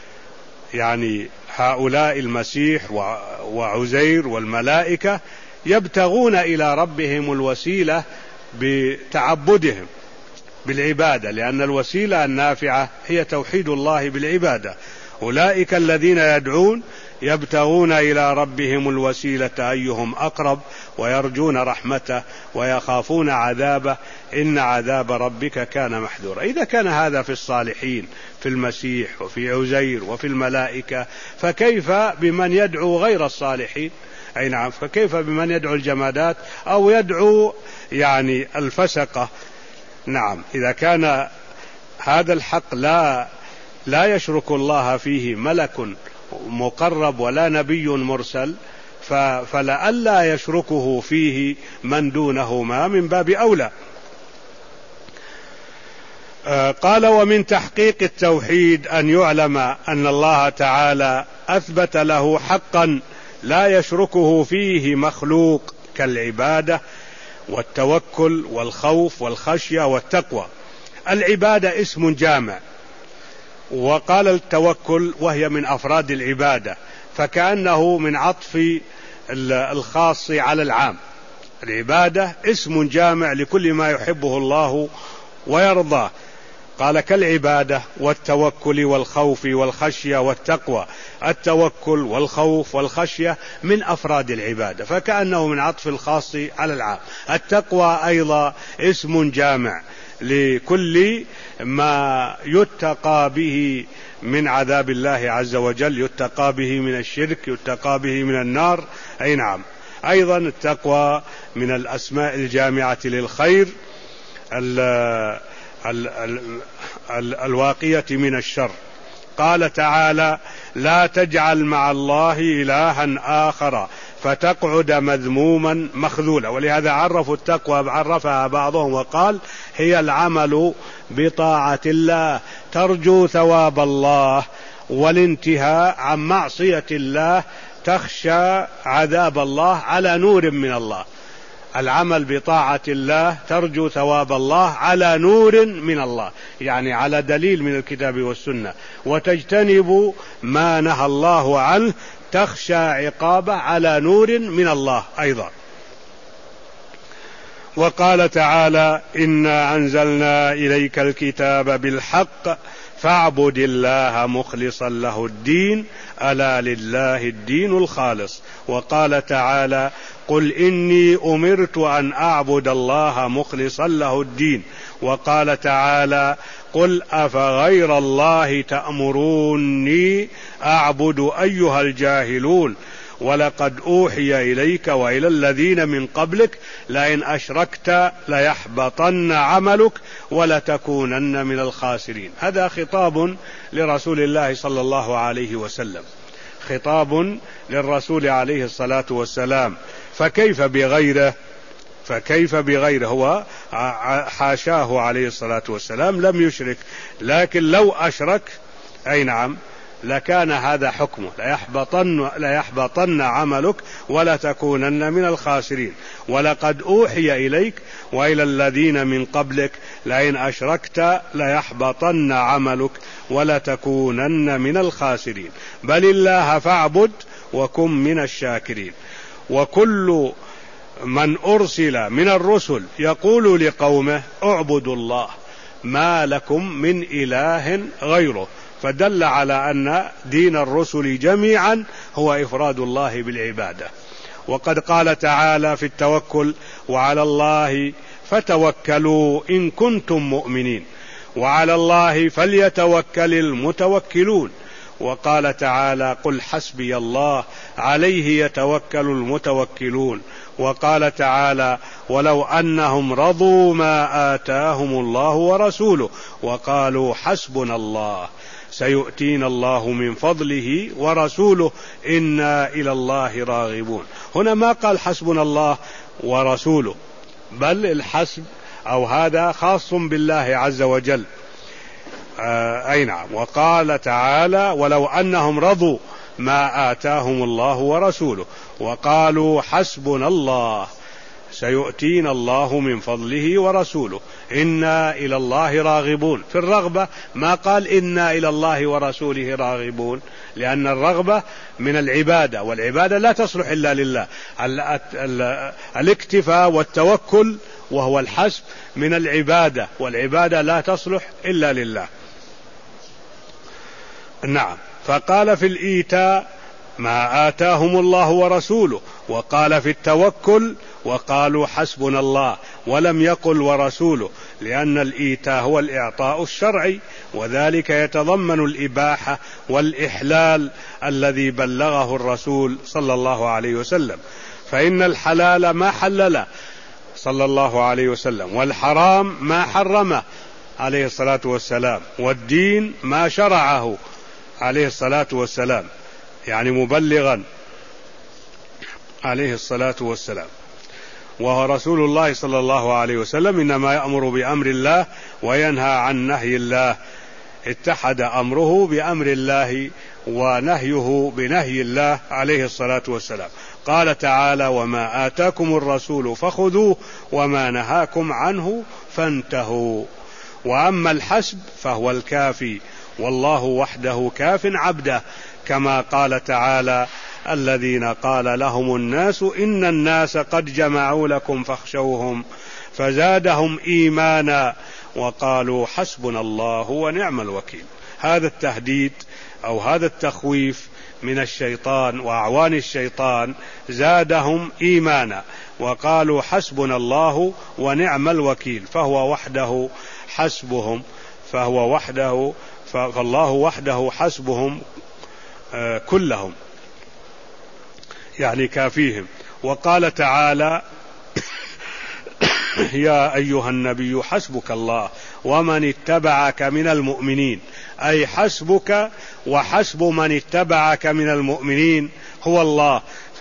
يعني هؤلاء المسيح وعزير والملائكة، يبتغون إلى ربهم الوسيلة بتعبدهم بالعبادة، لأن الوسيلة النافعة هي توحيد الله بالعبادة. أولئك الذين يدعون يبتغون إلى ربهم الوسيلة أيهم أقرب ويرجون رحمته ويخافون عذابه إن عذاب ربك كان محذورا. إذا كان هذا في الصالحين، في المسيح وفي عزير وفي الملائكة، فكيف بمن يدعو غير الصالحين؟ أي نعم، فكيف بمن يدعو الجمادات أو يدعو يعني الفسقة؟ نعم، إذا كان هذا الحق لا يشرك الله فيه ملك مقرب ولا نبي مرسل، فلئلا يشركه فيه من دونهما من باب أولى. قال: ومن تحقيق التوحيد أن يعلم أن الله تعالى أثبت له حقا لا يشركه فيه مخلوق كالعبادة والتوكل والخوف والخشية والتقوى. العبادة اسم جامع، وقال التوكل وهي من أفراد العبادة، فكأنه من عطف الخاص على العام. العبادة اسم جامع لكل ما يحبه الله ويرضاه. قال: كالعبادة والتوكل والخوف والخشية والتقوى. التوكل والخوف والخشية من أفراد العبادة، فكأنه من عطف الخاص على العام. التقوى أيضا اسم جامع لكل ما يتقى به من عذاب الله عز وجل، يتقى به من الشرك، يتقى به من النار. أي نعم، أيضا التقوى من الأسماء الجامعة للخير الواقية من الشر. قال تعالى: لا تجعل مع الله إلها آخر فتقعد مذموما مخذولا. ولهذا عرفوا التقوى، عرفها بعضهم وقال: هي العمل بطاعة الله ترجو ثواب الله، والانتهاء عن معصية الله تخشى عذاب الله على نور من الله. العمل بطاعة الله ترجو ثواب الله على نور من الله، يعني على دليل من الكتاب والسنة. وتجتنب ما نهى الله عنه تخشى عقابه على نور من الله أيضا. وقال تعالى: إنا أنزلنا إليك الكتاب بالحق فاعبد الله مخلصا له الدين ألا لله الدين الخالص. وقال تعالى قل إني أمرت أن أعبد الله مخلصا له الدين. وقال تعالى قل أفغير الله تأمروني أعبد أيها الجاهلون ولقد أوحي إليك وإلى الذين من قبلك لئن أشركت ليحبطن عملك ولتكونن من الخاسرين. هذا خطاب لرسول الله صلى الله عليه وسلم، خطاب للرسول عليه الصلاة والسلام. فكيف بغيره؟ هو حاشاه عليه الصلاة والسلام لم يشرك، لكن لو أشرك أي نعم لكان هذا حكمه، ليحبطن عملك ولتكونن من الخاسرين. ولقد أوحي إليك وإلى الذين من قبلك لئن أشركت ليحبطن عملك ولتكونن من الخاسرين. بل الله فاعبد وكن من الشاكرين. وكل من أرسل من الرسل يقول لقومه اعبدوا الله ما لكم من إله غيره، فدل على أن دين الرسل جميعا هو إفراد الله بالعبادة. وقد قال تعالى في التوكل وعلى الله فتوكلوا إن كنتم مؤمنين وعلى الله فليتوكل المتوكلون. وقال تعالى قل حسبي الله عليه يتوكل المتوكلون. وقال تعالى ولو أنهم رضوا ما آتاهم الله ورسوله وقالوا حسبنا الله سيؤتينا الله من فضله ورسوله إنا إلى الله راغبون. هنا ما قال حسبنا الله ورسوله، بل الحسب أو هذا خاص بالله عز وجل. أي نعم. وقال تعالى ولو أنهم رضوا ما آتاهم الله ورسوله وقالوا حسبنا الله سيؤتينا الله من فضله ورسوله إنا إلى الله راغبون. في الرغبة ما قال إنا إلى الله ورسوله راغبون، لأن الرغبة من العبادة، والعبادة لا تصلح إلا لله. الاكتفاء والتوكل وهو الحسب من العبادة، والعبادة لا تصلح إلا لله. نعم. فقال في الإيتاء ما آتاهم الله ورسوله، وقال في التوكل وقالوا حسبنا الله، ولم يقل ورسوله، لأن الإيتاء هو الإعطاء الشرعي، وذلك يتضمن الإباحة والإحلال الذي بلغه الرسول صلى الله عليه وسلم. فإن الحلال ما حلله صلى الله عليه وسلم، والحرام ما حرمه عليه الصلاة والسلام، والدين ما شرعه عليه الصلاة والسلام، يعني مبلغا عليه الصلاة والسلام. وهو رسول الله صلى الله عليه وسلم إنما يأمر بأمر الله وينهى عن نهي الله، اتحد أمره بأمر الله ونهيه بنهي الله عليه الصلاة والسلام. قال تعالى وما آتاكم الرسول فخذوه وما نهاكم عنه فانتهوا. وأما الحسب فهو الكافي، والله وحده كاف عبده، كما قال تعالى الذين قال لهم الناس إن الناس قد جمعوا لكم فاخشوهم فزادهم إيمانا وقالوا حسبنا الله ونعم الوكيل. هذا التهديد أو هذا التخويف من الشيطان وأعوان الشيطان زادهم إيمانا وقالوا حسبنا الله ونعم الوكيل، فهو وحده حسبهم، فالله وحده حسبهم كلهم، يعني كافيهم. وقال تعالى يا أيها النبي حسبك الله ومن اتبعك من المؤمنين، أي حسبك وحسب من اتبعك من المؤمنين هو الله،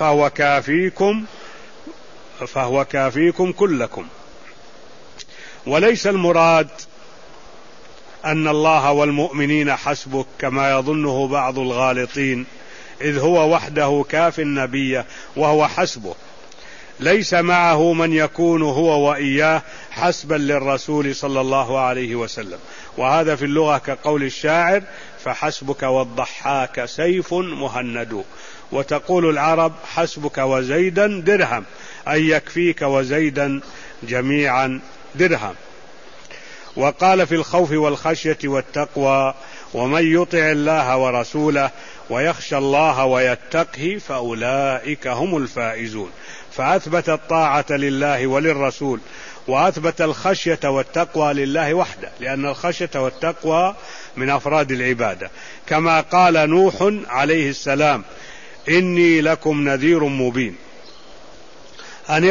فهو كافيكم كلكم. وليس المراد أن الله والمؤمنين حسبك كما يظنه بعض الغالطين، إذ هو وحده كاف النبي وهو حسبه، ليس معه من يكون هو وإياه حسبا للرسول صلى الله عليه وسلم. وهذا في اللغة كقول الشاعر فحسبك والضحاك سيف مهند، وتقول العرب حسبك وزيدا درهم، أي يكفيك وزيدا جميعا درهم. وقال في الخوف والخشية والتقوى: ومن يطع الله ورسوله ويخشى الله ويتقه فأولئك هم الفائزون. فأثبت الطاعة لله وللرسول، وأثبت الخشية والتقوى لله وحده، لأن الخشية والتقوى من أفراد العبادة، كما قال نوح عليه السلام: إني لكم نذير مبين أن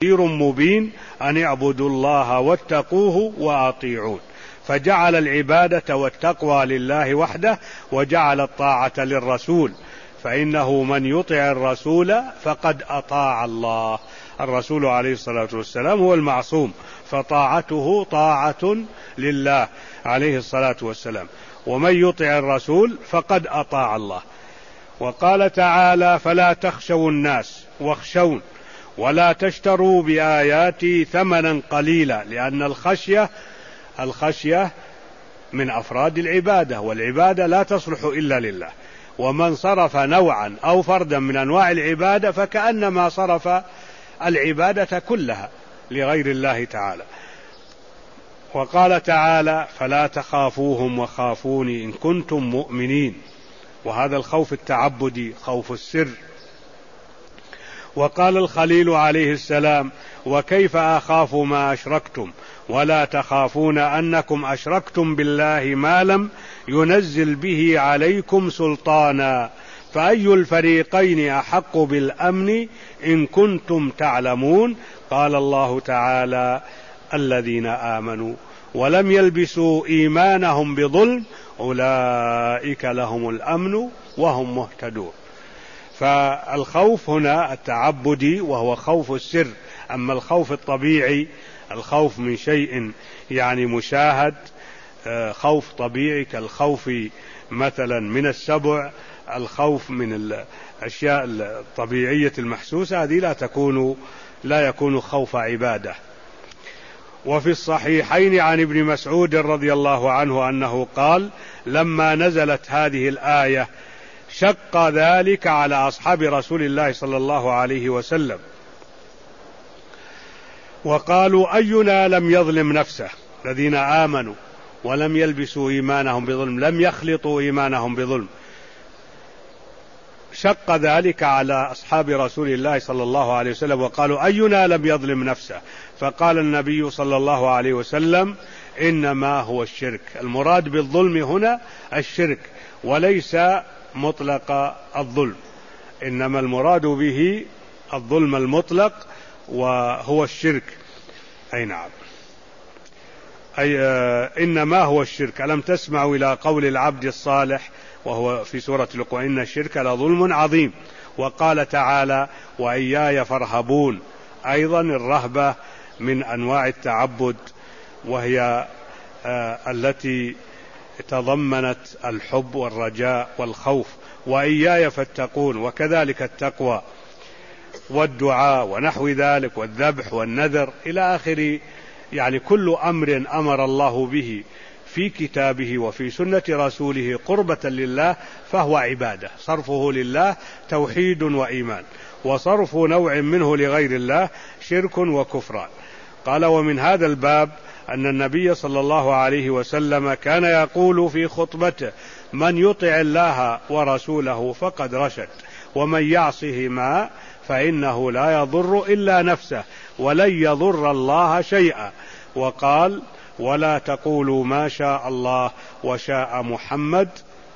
اعبدوا الله واتقوه وأطيعون. فجعل العبادة والتقوى لله وحده، وجعل الطاعة للرسول، فإنه من يطع الرسول فقد أطاع الله. الرسول عليه الصلاة والسلام هو المعصوم، فطاعته طاعة لله عليه الصلاة والسلام، ومن يطع الرسول فقد أطاع الله. وقال تعالى: فلا تخشوا الناس واخشون ولا تشتروا بآياتي ثمنا قليلا، لأن الخشية من أفراد العبادة، والعبادة لا تصلح إلا لله، ومن صرف نوعا أو فردا من أنواع العبادة فكأنما صرف العبادة كلها لغير الله تعالى. وقال تعالى: فلا تخافوهم وخافوني إن كنتم مؤمنين، وهذا الخوف التعبدي، خوف السر. وقال الخليل عليه السلام: وكيف أخاف ما أشركتم ولا تخافون أنكم أشركتم بالله ما لم ينزل به عليكم سلطانا، فأي الفريقين أحق بالأمن إن كنتم تعلمون. قال الله تعالى: الذين آمنوا ولم يلبسوا إيمانهم بظلم أولئك لهم الأمن وهم مهتدون. فالخوف هنا التعبدي وهو خوف السر. أما الخوف الطبيعي، الخوف من شيء يعني مشاهد، خوف طبيعي كالخوف مثلا من السبع، الخوف من الأشياء الطبيعية المحسوسة، هذه لا يكون خوف عبادة. وفي الصحيحين عن ابن مسعود رضي الله عنه أنه قال: لما نزلت هذه الآية شق ذلك على أصحاب رسول الله صلى الله عليه وسلم، وقالوا: أينا لم يظلم نفسه، الذين آمنوا ولم يلبسوا إيمانهم بظلم، لم يخلطوا إيمانهم بظلم. شق ذلك على أصحاب رسول الله صلى الله عليه وسلم، وقالوا: أينا لم يظلم نفسه. فقال النبي صلى الله عليه وسلم: إنما هو الشرك. المراد بالظلم هنا الشرك، وليس مطلق الظلم، إنما المراد به الظلم المطلق وهو الشرك. أي نعم، إنما هو الشرك. ألم تسمعوا إلى قول العبد الصالح وهو في سورة لقمان: إن الشرك لظلم عظيم. وقال تعالى: وإياي فارهبون. أيضا الرهبة من أنواع التعبد، وهي التي تضمنت الحب والرجاء والخوف. وإياي فاتقون، وكذلك التقوى والدعاء ونحو ذلك، والذبح والنذر إلى آخر، يعني كل أمر أمر الله به في كتابه وفي سنة رسوله قربة لله فهو عبادة. صرفه لله توحيد وإيمان، وصرف نوع منه لغير الله شرك وكفران. قال: ومن هذا الباب أن النبي صلى الله عليه وسلم كان يقول في خطبته: من يطع الله ورسوله فقد رشد، ومن يعصهما فإنه لا يضر إلا نفسه ولن يضر الله شيئا. وقال: ولا تقولوا ما شاء الله وشاء محمد،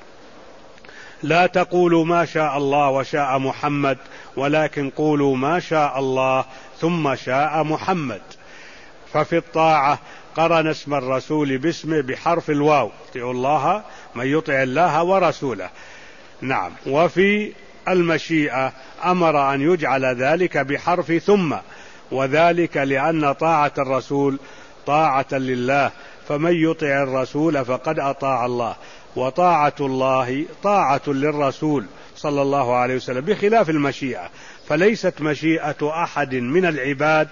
لا تقولوا ما شاء الله وشاء محمد، ولكن قولوا ما شاء الله ثم شاء محمد. ففي الطاعة قرن اسم الرسول باسمه بحرف الواو: اطيعوا الله، من يطع الله ورسوله. نعم. وفي المشيئة أمر أن يجعل ذلك بحرف ثم، وذلك لأن طاعة الرسول طاعة لله، فمن يطع الرسول فقد أطاع الله، وطاعة الله طاعة للرسول صلى الله عليه وسلم، بخلاف المشيئة. فليست مشيئة أحد من العباد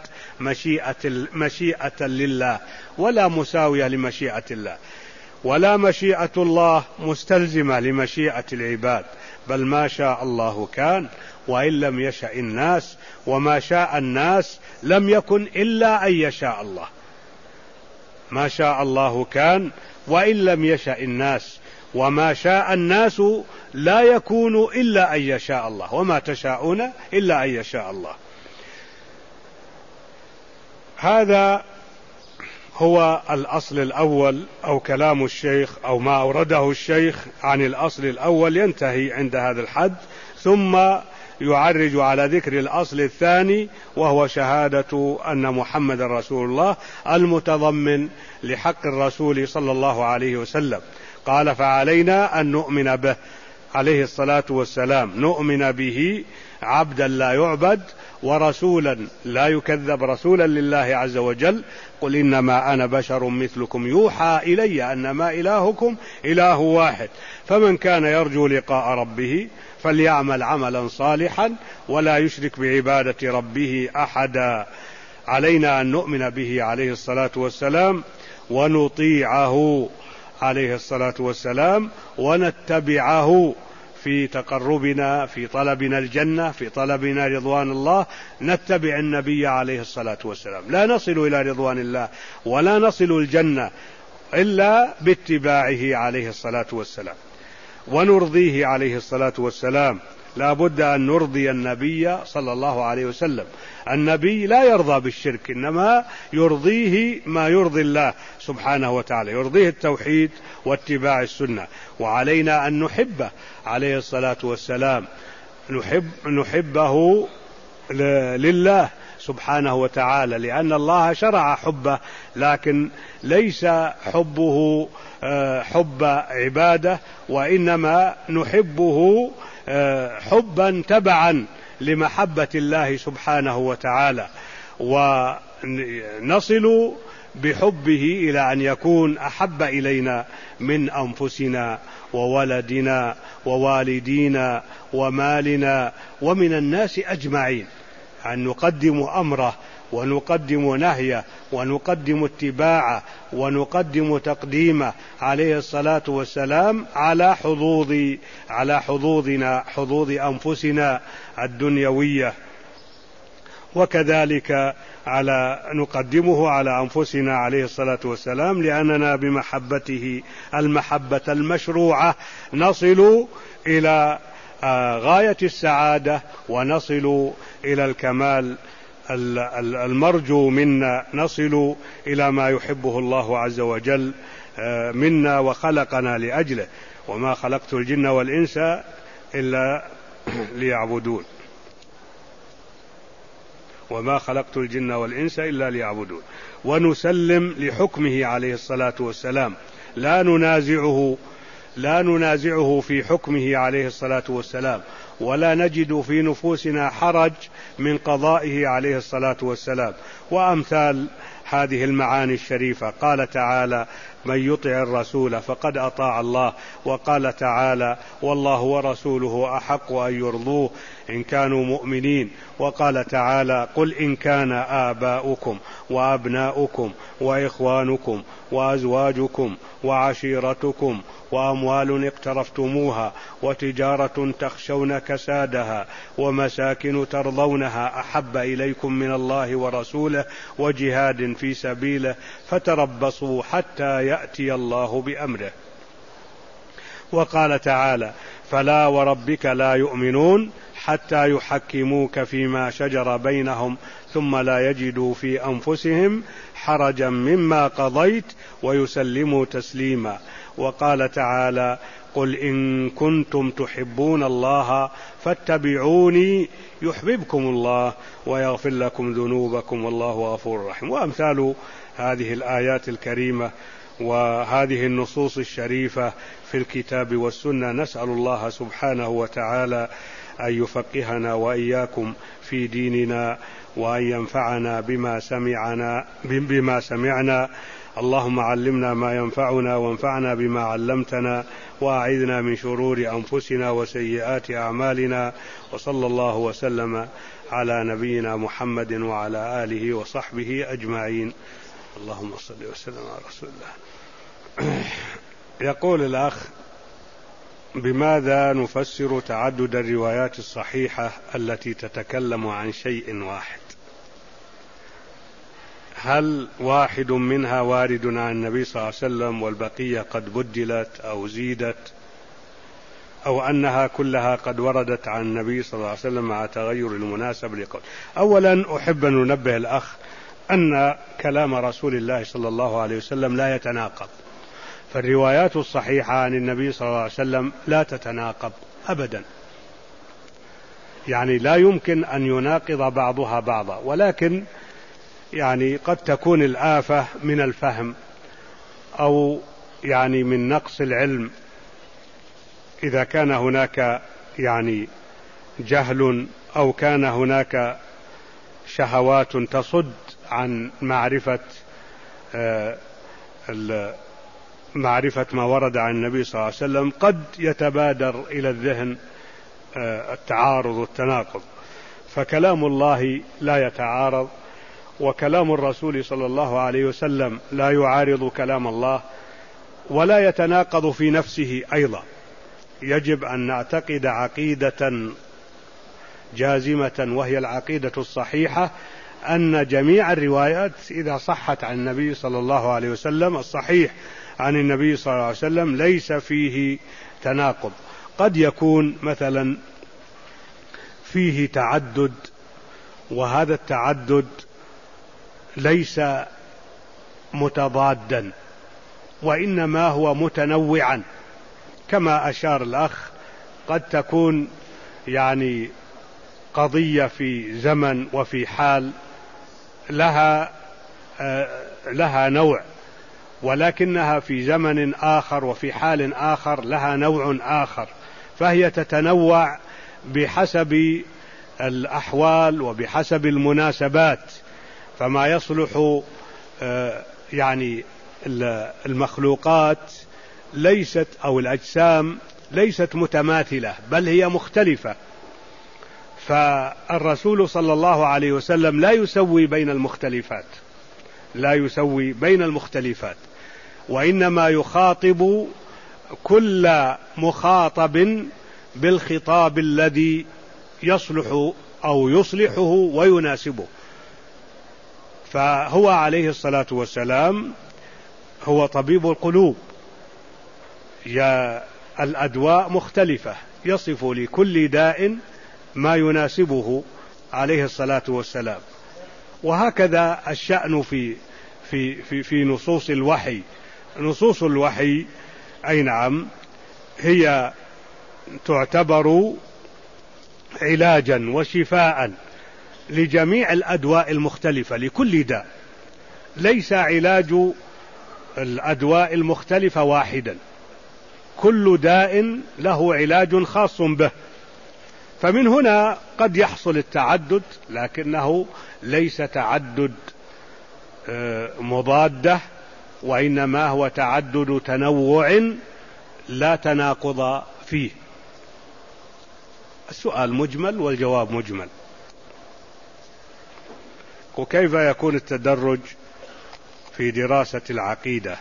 مشيئة لله، ولا مساوية لمشيئة الله، ولا مشيئة الله مستلزمة لمشيئة العباد، بل ما شاء الله كان وإن لم يشأ الناس، وما شاء الناس لم يكن إلا أن يشاء الله. ما شاء الله كان وإن لم يشأ الناس، وما شاء الناس لا يكون إلا أن يشاء الله، وما تشاءون إلا أن يشاء الله. هذا هو الأصل الأول، أو كلام الشيخ أو ما أورده الشيخ عن الأصل الأول ينتهي عند هذا الحد، ثم يعرج على ذكر الأصل الثاني وهو شهادة أن محمد رسول الله المتضمن لحق الرسول صلى الله عليه وسلم. قال فعلينا أن نؤمن به عليه الصلاة والسلام، نؤمن به عبدا لا يعبد ورسولا لا يكذب، رسولا لله عز وجل. قل إنما أنا بشر مثلكم يوحى إلي أنما إلهكم إله واحد، فمن كان يرجو لقاء ربه فليعمل عملا صالحا ولا يشرك بعبادة ربه أحدا. علينا أن نؤمن به عليه الصلاة والسلام ونطيعه عليه الصلاة والسلام ونتبعه في تقربنا، في طلبنا الجنة، في طلبنا رضوان الله، نتبع النبي عليه الصلاة والسلام. لا نصل إلى رضوان الله ولا نصل الجنة إلا باتباعه عليه الصلاة والسلام ونرضيه عليه الصلاة والسلام. لا بد أن نرضي النبي صلى الله عليه وسلم. النبي لا يرضى بالشرك، إنما يرضيه ما يرضي الله سبحانه وتعالى، يرضيه التوحيد واتباع السنة. وعلينا أن نحبه عليه الصلاة والسلام، نحبه لله سبحانه وتعالى، لأن الله شرع حبه، لكن ليس حبه حب عبادة، وإنما نحبه حبا تبعا لمحبة الله سبحانه وتعالى، ونصل بحبه إلى أن يكون أحب إلينا من أنفسنا وولدنا ووالدينا ومالنا ومن الناس أجمعين، أن نقدم أمره ونقدم نهيه ونقدم اتباعه ونقدم تقديمه عليه الصلاة والسلام على حظوظنا، حظوظ أنفسنا الدنيوية، وكذلك نقدمه على أنفسنا عليه الصلاة والسلام، لأننا بمحبته المحبة المشروعة نصل إلى غاية السعادة ونصل إلى الكمال المرجو منا، نصل إلى ما يحبه الله عز وجل منا وخلقنا لأجله. وما خلقت الجن والإنس إلا ليعبدون، وما خلقت الجن والإنس إلا ليعبدون. ونسلم لحكمه عليه الصلاة والسلام، لا ننازعه في حكمه عليه الصلاة والسلام، ولا نجد في نفوسنا حرج من قضائه عليه الصلاة والسلام. وأمثال هذه المعاني الشريفة، قال تعالى: من يطع الرسول فقد أطاع الله، وقال تعالى: والله ورسوله أحق أن يرضوه إن كانوا مؤمنين، وقال تعالى: قل إن كان آباؤكم وأبناؤكم وإخوانكم وأزواجكم وعشيرتكم وأموال اقترفتموها وتجارة تخشون كسادها ومساكن ترضونها أحب إليكم من الله ورسوله وجهاد في سبيله فتربصوا حتى يأتي الله بأمره. وقال تعالى: فلا وربك لا يؤمنون حتى يحكموك فيما شجر بينهم ثم لا يجدوا في أنفسهم حرجا مما قضيت ويسلموا تسليما. وقال تعالى: قل إن كنتم تحبون الله فاتبعوني يحببكم الله ويغفر لكم ذنوبكم والله غفور رحيم. وأمثال هذه الآيات الكريمة وهذه النصوص الشريفة في الكتاب والسنة، نسأل الله سبحانه وتعالى أن يفقهنا وإياكم في ديننا وأن ينفعنا بما سمعنا. اللهم علمنا ما ينفعنا وانفعنا بما علمتنا، وأعذنا من شرور أنفسنا وسيئات أعمالنا، وصلى الله وسلم على نبينا محمد وعلى آله وصحبه أجمعين. اللهم صل وسلم على رسول الله. يقول الأخ: بماذا نفسر تعدد الروايات الصحيحة التي تتكلم عن شيء واحد؟ هل واحد منها وارد عن النبي صلى الله عليه وسلم والبقية قد بدلت أو زيدت، أو أنها كلها قد وردت عن النبي صلى الله عليه وسلم مع تغير المناسب لقول؟ أولا أحب أن ننبه الأخ أن كلام رسول الله صلى الله عليه وسلم لا يتناقض، فالروايات الصحيحة عن النبي صلى الله عليه وسلم لا تتناقض أبدا، يعني لا يمكن أن يناقض بعضها بعضا، ولكن يعني قد تكون الآفة من الفهم أو يعني من نقص العلم، إذا كان هناك يعني جهل أو كان هناك شهوات تصد عن معرفة ما ورد عن النبي صلى الله عليه وسلم، قد يتبادر إلى الذهن التعارض والتناقض. فكلام الله لا يتعارض، وكلام الرسول صلى الله عليه وسلم لا يعارض كلام الله ولا يتناقض في نفسه أيضا. يجب أن نعتقد عقيدة جازمة، وهي العقيدة الصحيحة، أن جميع الروايات إذا صحت عن النبي صلى الله عليه وسلم، الصحيح عن النبي صلى الله عليه وسلم ليس فيه تناقض. قد يكون مثلا فيه تعدد، وهذا التعدد ليس متضادا، وإنما هو متنوعا، كما أشار الأخ. قد تكون يعني قضية في زمن وفي حال لها نوع، ولكنها في زمن آخر وفي حال آخر لها نوع آخر، فهي تتنوع بحسب الأحوال وبحسب المناسبات. فما يصلح يعني المخلوقات ليست أو الأجسام ليست متماثلة، بل هي مختلفة. فالرسول صلى الله عليه وسلم لا يسوي بين المختلفات، وإنما يخاطب كل مخاطب بالخطاب الذي يصلح أو يصلحه ويناسبه. فهو عليه الصلاة والسلام هو طبيب القلوب، الأدواء مختلفة، يصف لكل داء ما يناسبه عليه الصلاة والسلام. وهكذا الشأن في نصوص الوحي. نصوص الوحي أي نعم هي تعتبر علاجا وشفاء لجميع الأدواء المختلفة لكل داء، ليس علاج الأدواء المختلفة واحدا، كل داء له علاج خاص به. فمن هنا قد يحصل التعدد، لكنه ليس تعدد مضادة، وإنما هو تعدد تنوع لا تناقض فيه. السؤال مجمل والجواب مجمل. وكيف يكون التدرج في دراسة العقيدة؟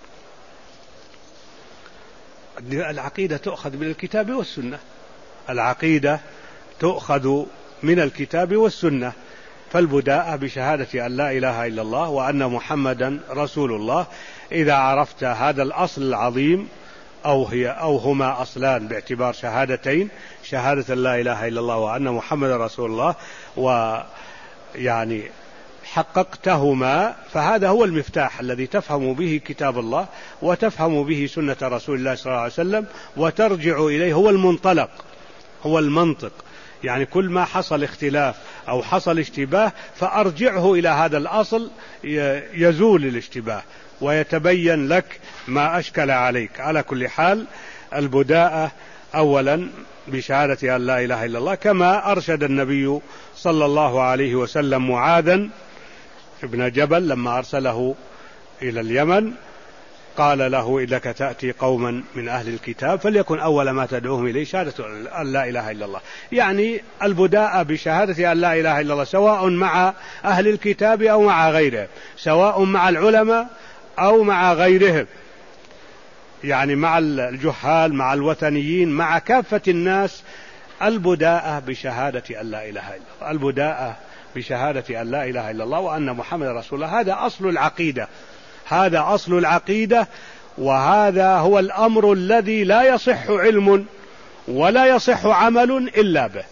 العقيدة تؤخذ من الكتاب والسنة، العقيدة تؤخذ من الكتاب والسنة. فالبداءة بشهادة أن لا إله إلا الله وأن محمدا رسول الله. إذا عرفت هذا الأصل العظيم، أو هما أصلان باعتبار شهادتين، شهادة لا إله إلا الله وأن محمدا رسول الله، ويعني حققتهما، فهذا هو المفتاح الذي تفهم به كتاب الله وتفهم به سنة رسول الله صلى الله عليه وسلم، وترجع إليه. هو المنطلق، هو المنطق. يعني كل ما حصل اختلاف أو حصل اشتباه فأرجعه إلى هذا الأصل، يزول الاشتباه ويتبين لك ما أشكل عليك. على كل حال البداءة أولا بشهادة أن لا إله إلا الله، كما أرشد النبي صلى الله عليه وسلم معاذا ابن جبل لما أرسله إلى اليمن، قال له: إنك تأتي قوما من أهل الكتاب فليكن أول ما تدعوهم إليه شهادة أن لا إله إلا الله. يعني البداءة بشهادة أن لا إله إلا الله سواء مع أهل الكتاب أو مع غيرهم، سواء مع العلماء أو مع غيرهم، يعني مع الجهال، مع الوثنيين، مع كافة الناس. البداءة بشهادة أن لا إله إلا الله، البداءة بشهادة أن لا إله إلا الله وأن محمد رسول الله. هذا أصل العقيدة، هذا أصل العقيدة، وهذا هو الأمر الذي لا يصح علم ولا يصح عمل إلا به.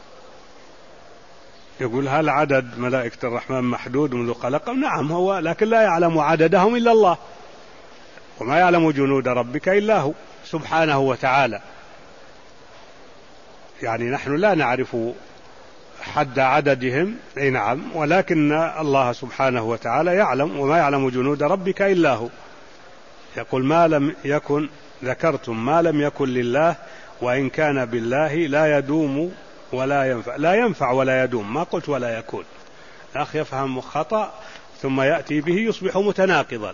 يقول هل عدد ملائكة الرحمن محدود منذ خلقهم؟ نعم هو، لكن لا يعلم عددهم إلا الله، وما يعلم جنود ربك إلا هو سبحانه وتعالى. يعني نحن لا نعرف حد عددهم، أي نعم، ولكن الله سبحانه وتعالى يعلم، وما يعلم جنود ربك إلا هو. يقول ما لم يكن، ذكرتم ما لم يكن لله وإن كان بالله لا يدوم ولا ينفع. لا ينفع ولا يدوم، ما قلت ولا يكون. الأخ يفهم خطأ ثم يأتي به يصبح متناقضا.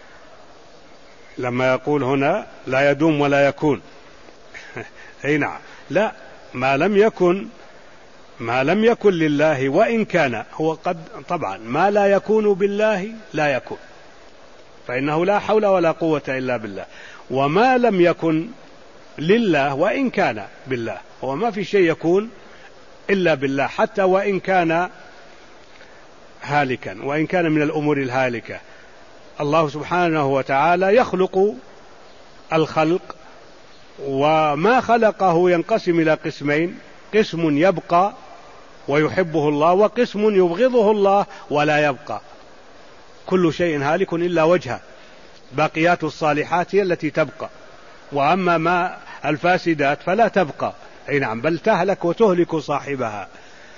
لما يقول هنا لا يدوم ولا يكون أي نعم، لا، ما لم يكن لله وإن كان، هو قد طبعا ما لا يكون بالله لا يكون، فإنه لا حول ولا قوة إلا بالله. وما لم يكن لله وإن كان بالله، هو ما في شيء يكون إلا بالله، حتى وإن كان هالكا، وإن كان من الأمور الهالكة. الله سبحانه وتعالى يخلق الخلق، وما خلقه ينقسم إلى قسمين: قسم يبقى ويحبه الله، وقسم يبغضه الله ولا يبقى. كل شيء هالك إلا وجهه، باقيات الصالحات هي التي تبقى، وأما ما الفاسدات فلا تبقى، أي نعم، بل تهلك وتهلك صاحبها.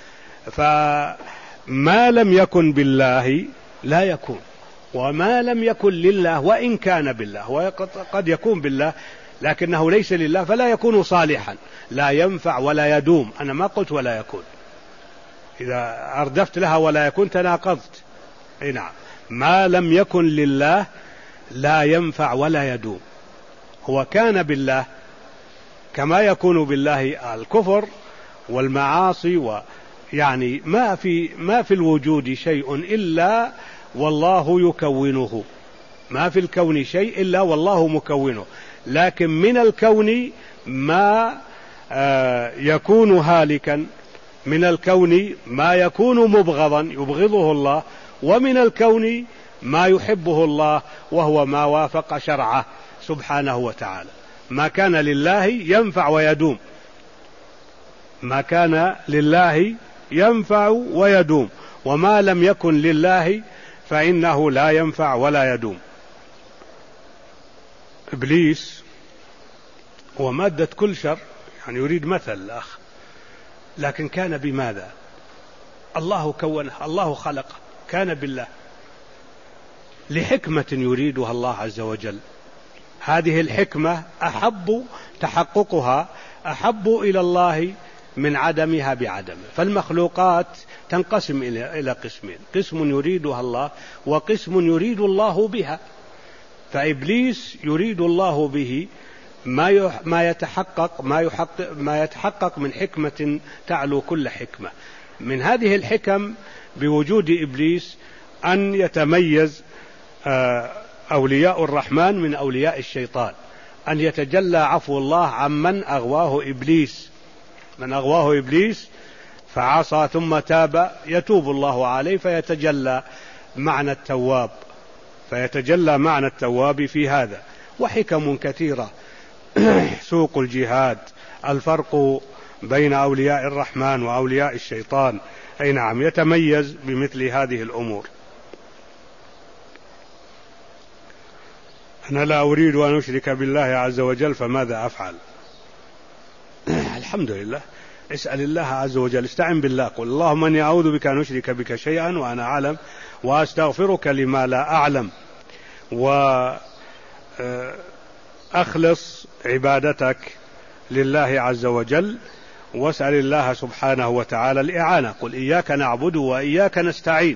فما لم يكن بالله لا يكون، وما لم يكن لله وإن كان بالله، وقد يكون بالله لكنه ليس لله فلا يكون صالحا. لا ينفع ولا يدوم، أنا ما قلت ولا يكون، إذا أردفت لها ولا يكون تناقضت. أي نعم، ما لم يكن لله لا ينفع ولا يدوم. هو كان بالله كما يكون بالله الكفر والمعاصي، يعني ما في الوجود شيء إلا والله يكونه، ما في الكون شيء إلا والله مكونه. لكن من الكون ما يكون هالكا، من الكون ما يكون مبغضا يبغضه الله، ومن الكون ما يحبه الله وهو ما وافق شرعه سبحانه وتعالى. ما كان لله ينفع ويدوم، ما كان لله ينفع ويدوم، وما لم يكن لله فإنه لا ينفع ولا يدوم. إبليس هو مادة كل شر، يعني يريد مثل الأخ، لكن كان بماذا؟ الله كونه، الله خلقه، كان بالله لحكمة يريدها الله عز وجل. هذه الحكمة تحققها أحب إلى الله من عدمها بعدم. فالمخلوقات تنقسم إلى قسمين: قسم يريدها الله، وقسم يريد الله بها. فإبليس يريد الله به ما يتحقق من حكمة تعلو كل حكمة. من هذه الحكم بوجود إبليس أن يتميز أولياء الرحمن من أولياء الشيطان، أن يتجلى عفو الله عمن أغواه إبليس. من أغواه إبليس فعصى ثم تاب يتوب الله عليه، فيتجلى معنى التواب في هذا. وحكم كثيرة: سوق الجهاد، الفرق بين أولياء الرحمن وأولياء الشيطان، أي نعم، يتميز بمثل هذه الأمور. أنا لا أريد أن أشرك بالله عز وجل، فماذا أفعل؟ الحمد لله، اسأل الله عز وجل، استعن بالله، قل اللهم أني أعوذ بك أن أشرك بك شيئا وأنا أعلم، وأستغفرك لما لا أعلم، وأخلص عبادتك لله عز وجل، واسأل الله سبحانه وتعالى الإعانة. قل إياك نعبد وإياك نستعين.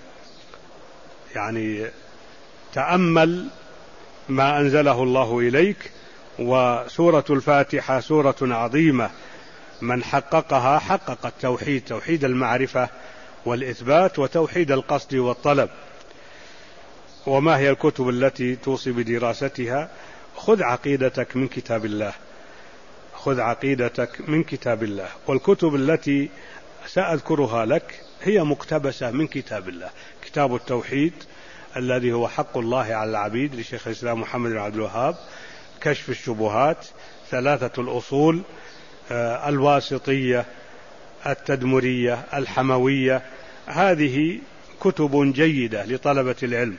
يعني تأمل ما أنزله الله إليك. وسورة الفاتحة سورة عظيمة، من حققها حقق التوحيد، توحيد المعرفة والإثبات، وتوحيد القصد والطلب. وما هي الكتب التي توصي بدراستها؟ خذ عقيدتك من كتاب الله، خذ عقيدتك من كتاب الله. والكتب التي سأذكرها لك، هي مقتبسة من كتاب الله، كتاب التوحيد الذي هو حق الله على العبيد لشيخ الإسلام محمد بن عبد الوهاب، كشف الشبهات، ثلاثة الأصول، الواسطية، التدمرية، الحموية. هذه كتب جيدة لطلبة العلم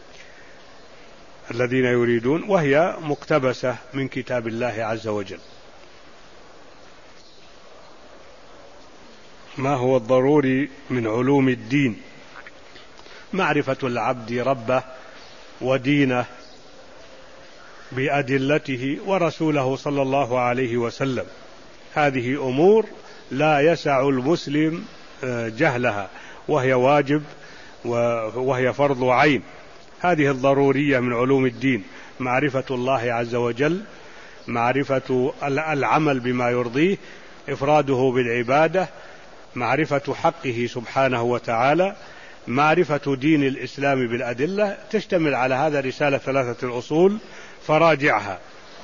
الذين يريدون، وهي مقتبسة من كتاب الله عز وجل. ما هو الضروري من علوم الدين؟ معرفة العبد ربه ودينه بأدلته ورسوله صلى الله عليه وسلم. هذه أمور لا يسع المسلم جهلها، وهي واجب وهي فرض عين. هذه الضرورية من علوم الدين: معرفة الله عز وجل، معرفة العمل بما يرضيه، إفراده بالعبادة، معرفة حقه سبحانه وتعالى، معرفة دين الإسلام بالأدلة. تشتمل على هذا رسالة ثلاثة الأصول، فراجعها.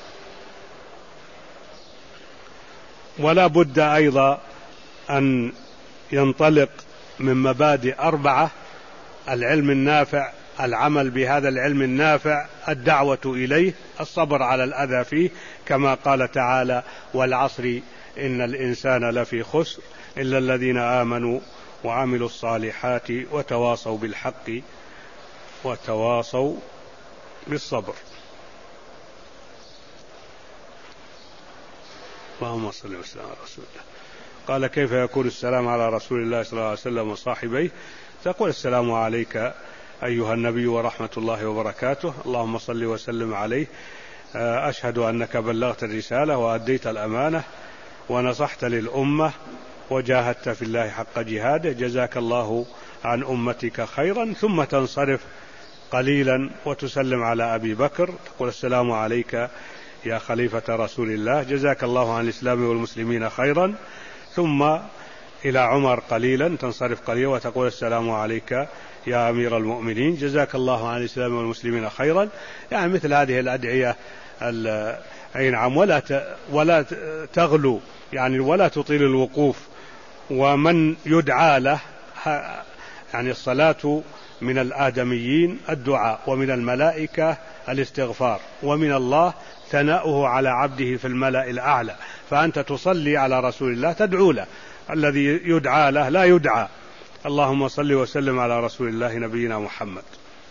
ولا بد أيضا أن ينطلق من مبادئ 4: العلم النافع، العمل بهذا العلم النافع، الدعوة إليه، الصبر على الأذى فيه، كما قال تعالى: والعصر إن الإنسان لفي خسر إلا الذين آمنوا وعملوا الصالحات وتواصوا بالحق وتواصوا بالصبر. اللهم صل وسلم على رسول الله. قال: كيف يكون السلام على رسول الله صلى الله عليه وسلم وصاحبيه؟ تقول: السلام عليك أيها النبي ورحمة الله وبركاته، اللهم صل وسلم عليه، أشهد أنك بلغت الرسالة وأديت الأمانة ونصحت للأمة وجاهدت في الله حق جهاده، جزاك الله عن أمتك خيرا. ثم تنصرف قليلا وتسلم على أبي بكر، تقول: السلام عليك يا خليفة رسول الله، جزاك الله عن الإسلام والمسلمين خيرا. ثم إلى عمر قليلا، تنصرف قليلا وتقول: السلام عليك يا أمير المؤمنين، جزاك الله عن الإسلام والمسلمين خيرا. يعني مثل هذه الأدعية أي نعم، ولا تغلو، يعني ولا تطيل الوقوف. ومن يدعى له، يعني الصلاة من الآدميين الدعاء، ومن الملائكة الاستغفار، ومن الله ثناؤه على عبده في الملأ الأعلى. فأنت تصلي على رسول الله، تدعو له. الذي يدعى له لا يدعى. اللهم صل وسلم على رسول الله نبينا محمد.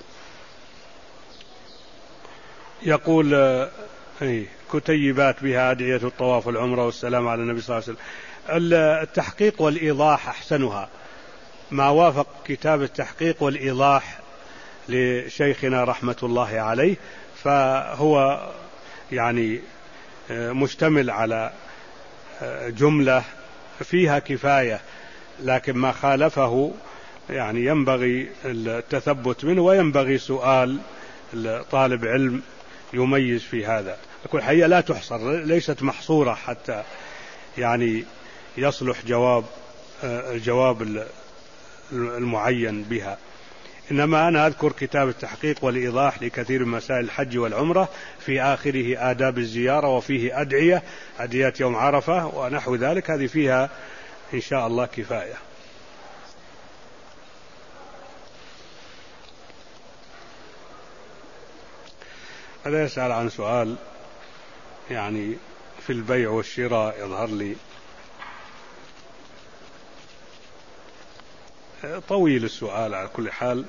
يقول: كتيبات بها أدعية الطواف والعمرة والسلام على النبي صلى الله عليه وسلم. التحقيق والإيضاح أحسنها، ما وافق كتاب التحقيق والإيضاح لشيخنا رحمة الله عليه، فهو يعني مشتمل على جملة فيها كفاية، لكن ما خالفه يعني ينبغي التثبت منه، وينبغي سؤال طالب علم يميز في هذا. يقول: حقيقة لا تحصر، ليست محصورة حتى يعني يصلح الجواب المعين بها. إنما أنا أذكر كتاب التحقيق والإيضاح لكثير من مسائل الحج والعمرة، في آخره آداب الزيارة، وفيه أدعية يوم عرفة ونحو ذلك. هذه فيها إن شاء الله كفاية. هذا يسأل عن سؤال يعني في البيع والشراء، يظهر لي طويل السؤال. على كل حال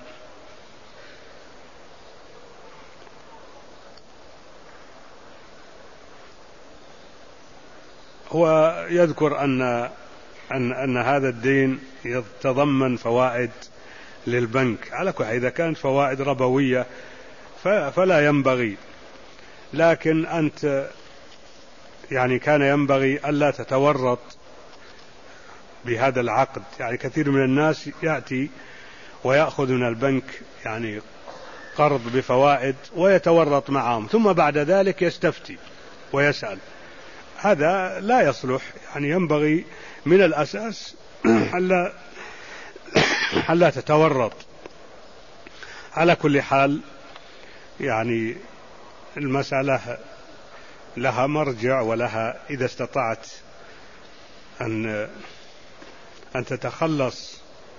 هو يذكر أن هذا الدين يتضمن فوائد للبنك، على كل حال إذا كانت فوائد ربوية فلا ينبغي، لكن أنت يعني كان ينبغي ألا تتورط بهذا العقد. يعني كثير من الناس يأتي ويأخذ من البنك يعني قرض بفوائد ويتورط معهم، ثم بعد ذلك يستفتي ويسأل. هذا لا يصلح. يعني ينبغي من الأساس ألا تتورط. على كل حال يعني المسألة لها مرجع، ولها إذا استطعت أن تتخلص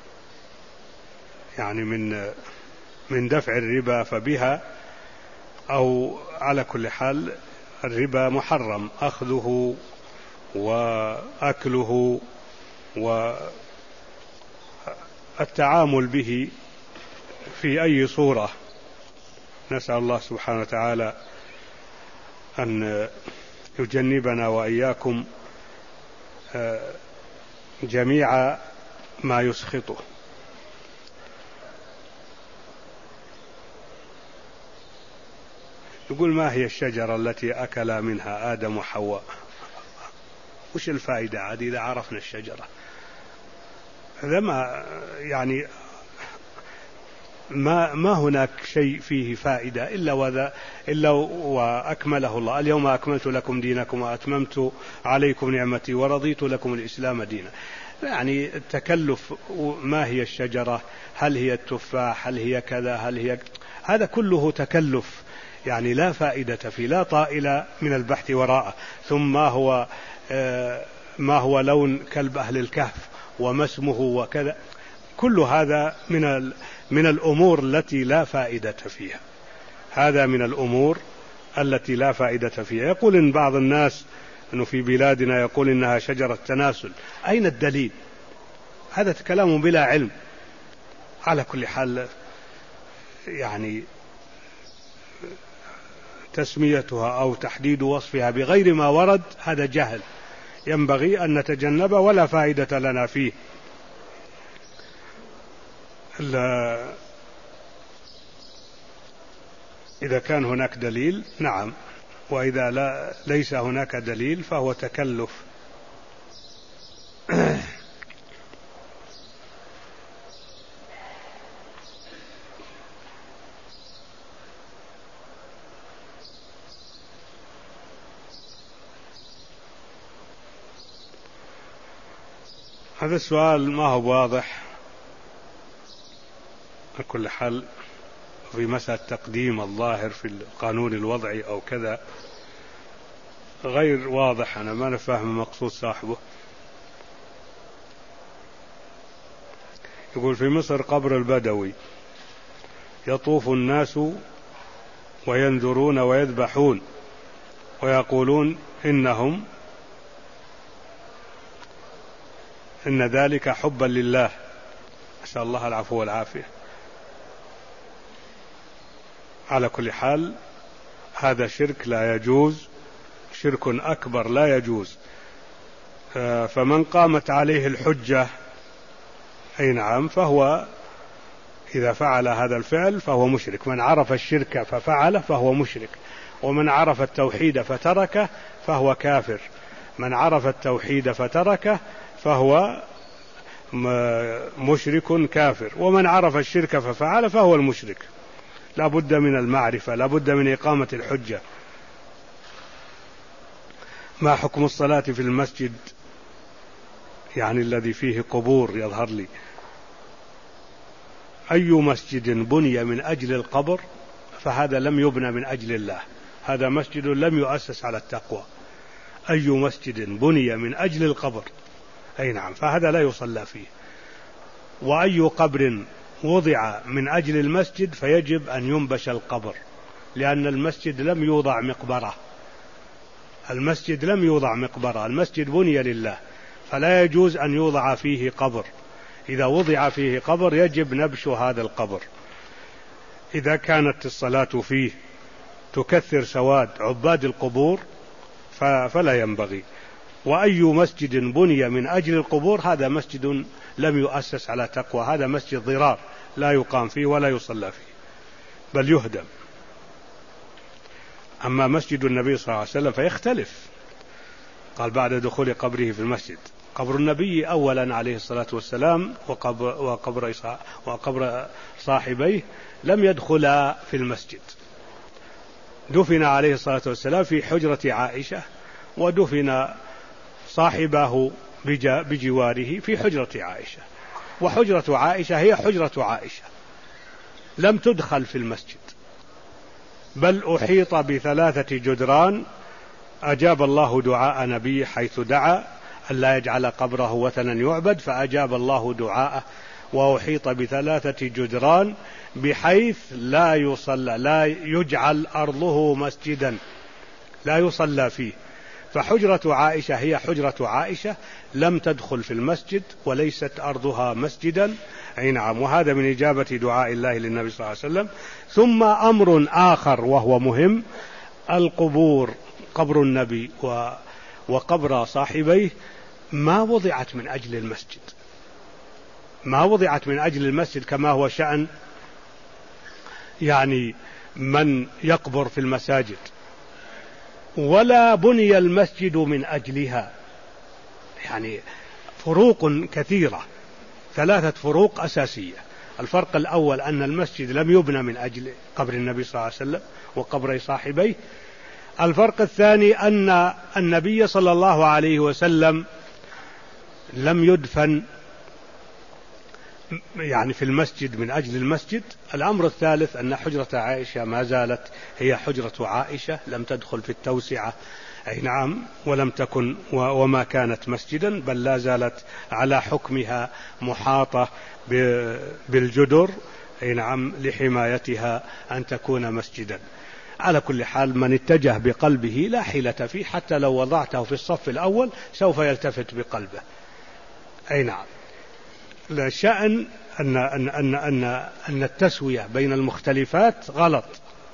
يعني من دفع الربا فبها، أو على كل حال الربا محرم أخذه وأكله والتعامل به في أي صورة. نسأل الله سبحانه وتعالى أن يجنبنا وإياكم جميع ما يسخطه. يقول: ما هي الشجرة التي أكل منها آدم وحواء؟ وش الفائدة عاد إذا عرفنا الشجرة؟ هذا ما هناك شيء فيه فائدة إلا وأكمله الله. اليوم أكملت لكم دينكم وأتممت عليكم نعمتي ورضيت لكم الإسلام دينا. يعني التكلف، ما هي الشجرة؟ هل هي التفاح؟ هل هي كذا؟ هذا كله تكلف، يعني لا فائدة فيه، لا طائل من البحث وراءه. ثم ما هو لون كلب أهل الكهف وما اسمه وكذا، كل هذا من الأمور التي لا فائدة فيها. هذا من الأمور التي لا فائدة فيها. يقول إن بعض الناس أنه في بلادنا يقول إنها شجرة تناسل. أين الدليل؟ هذا كلام بلا علم. على كل حال يعني تسميتها أو تحديد وصفها بغير ما ورد هذا جهل ينبغي أن نتجنبه ولا فائدة لنا فيه. إذا كان هناك دليل نعم، وإذا ليس هناك دليل فهو تكلف. هذا السؤال ما هو واضح. على كل حال في مسألة تقديم الظاهر في القانون الوضعي أو كذا غير واضح، أنا ما نفهم مقصود صاحبه. يقول: في مصر قبر البدوي يطوف الناس وينذرون ويذبحون ويقولون إن ذلك حبا لله. أسأل الله العفو والعافية. على كل حال هذا شرك لا يجوز، شرك أكبر لا يجوز. فمن قامت عليه الحجة أي نعم فهو إذا فعل هذا الفعل فهو مشرك. من عرف الشرك ففعله فهو مشرك، ومن عرف التوحيد فتركه فهو كافر. من عرف التوحيد فتركه فهو مشرك كافر، ومن عرف الشرك ففعل فهو المشرك. لا بد من المعرفة، لا بد من إقامة الحجة. ما حكم الصلاة في المسجد يعني الذي فيه قبور؟ يظهر لي أي مسجد بني من أجل القبر فهذا لم يبنى من أجل الله، هذا مسجد لم يؤسس على التقوى. أي مسجد بني من أجل القبر أي نعم فهذا لا يصلى فيه. وأي قبر وضع من أجل المسجد فيجب أن ينبش القبر، لأن المسجد لم يوضع مقبرة. المسجد لم يوضع مقبرة، المسجد بني لله، فلا يجوز أن يوضع فيه قبر. إذا وضع فيه قبر يجب نبش هذا القبر. إذا كانت الصلاة فيه تكثر سواد عباد القبور فلا ينبغي. وأي مسجد بني من أجل القبور هذا مسجد لم يؤسس على تقوى، هذا مسجد ضرار لا يقام فيه ولا يصلى فيه بل يهدم. أما مسجد النبي صلى الله عليه وسلم فيختلف. قال بعد دخول قبره في المسجد. قبر النبي أولا عليه الصلاة والسلام وقبر صاحبيه لم يدخلا في المسجد. دفن عليه الصلاة والسلام في حجرة عائشة، ودفن صاحبه بجواره في حجرة عائشة، وحجرة عائشة هي حجرة عائشة، لم تدخل في المسجد بل أحيط ب3 جدران. أجاب الله دعاء نبي حيث دعا ألا يجعل قبره وثنا يعبد، فأجاب الله دعاءه، وأحيط ب3 جدران بحيث لا يجعل أرضه مسجدا لا يصلى فيه. فحجرة عائشة هي حجرة عائشة، لم تدخل في المسجد وليست أرضها مسجدا. أي نعم. وهذا من إجابة دعاء الله للنبي صلى الله عليه وسلم. ثم أمر آخر وهو مهم، القبور، قبر النبي وقبر صاحبيه ما وضعت من أجل المسجد، ما وضعت من أجل المسجد كما هو شأن يعني من يقبر في المساجد، ولا بني المسجد من أجلها. يعني فروق كثيرة، 3 فروق أساسية. الفرق الأول أن المسجد لم يبنى من أجل قبر النبي صلى الله عليه وسلم وقبر صاحبيه. الفرق الثاني أن النبي صلى الله عليه وسلم لم يدفن يعني في المسجد من أجل المسجد. الأمر الثالث أن حجرة عائشة ما زالت هي حجرة عائشة، لم تدخل في التوسعة. أي نعم. ولم تكن وما كانت مسجدا، بل لا زالت على حكمها محاطة بالجدر. أي نعم. لحمايتها أن تكون مسجدا. على كل حال من اتجه بقلبه لا حيلة فيه، حتى لو وضعته في الصف الأول سوف يلتفت بقلبه. أي نعم. لا شأن أن التسوية بين المختلفات غلط،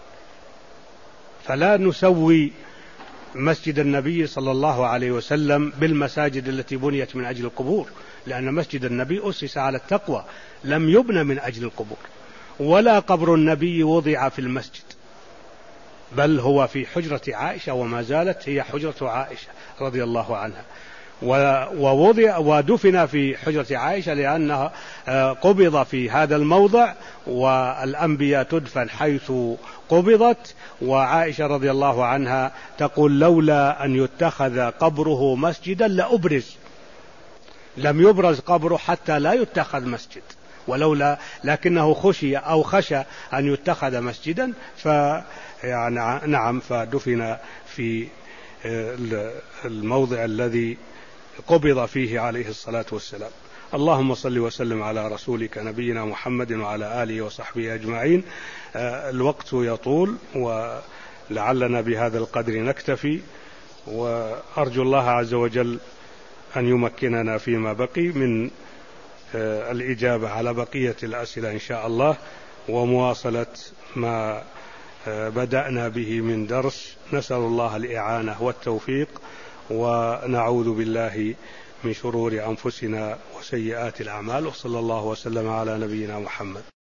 فلا نسوي مسجد النبي صلى الله عليه وسلم بالمساجد التي بنيت من أجل القبور، لأن مسجد النبي أسس على التقوى، لم يبنى من أجل القبور. ولا قبر النبي وضع في المسجد، بل هو في حجرة عائشة، وما زالت هي حجرة عائشة رضي الله عنها. ووضع ودفن في حجرة عائشة لأنها قبض في هذا الموضع، والأنبياء تدفن حيث قبضت. وعائشة رضي الله عنها تقول لولا أن يتخذ قبره مسجدا لأبرز، لم يبرز قبره حتى لا يتخذ مسجد، ولولا لكنه خشى أن يتخذ مسجدا يعني نعم، فدفن في الموضع الذي قبض فيه عليه الصلاة والسلام. اللهم صل وسلم على رسولك نبينا محمد وعلى آله وصحبه أجمعين. الوقت يطول، ولعلنا بهذا القدر نكتفي، وأرجو الله عز وجل أن يمكننا فيما بقي من الإجابة على بقية الأسئلة إن شاء الله، ومواصلة ما بدأنا به من درس. نسأل الله الإعانة والتوفيق، ونعوذ بالله من شرور أنفسنا وسيئات الأعمال، وصلى الله وسلم على نبينا محمد.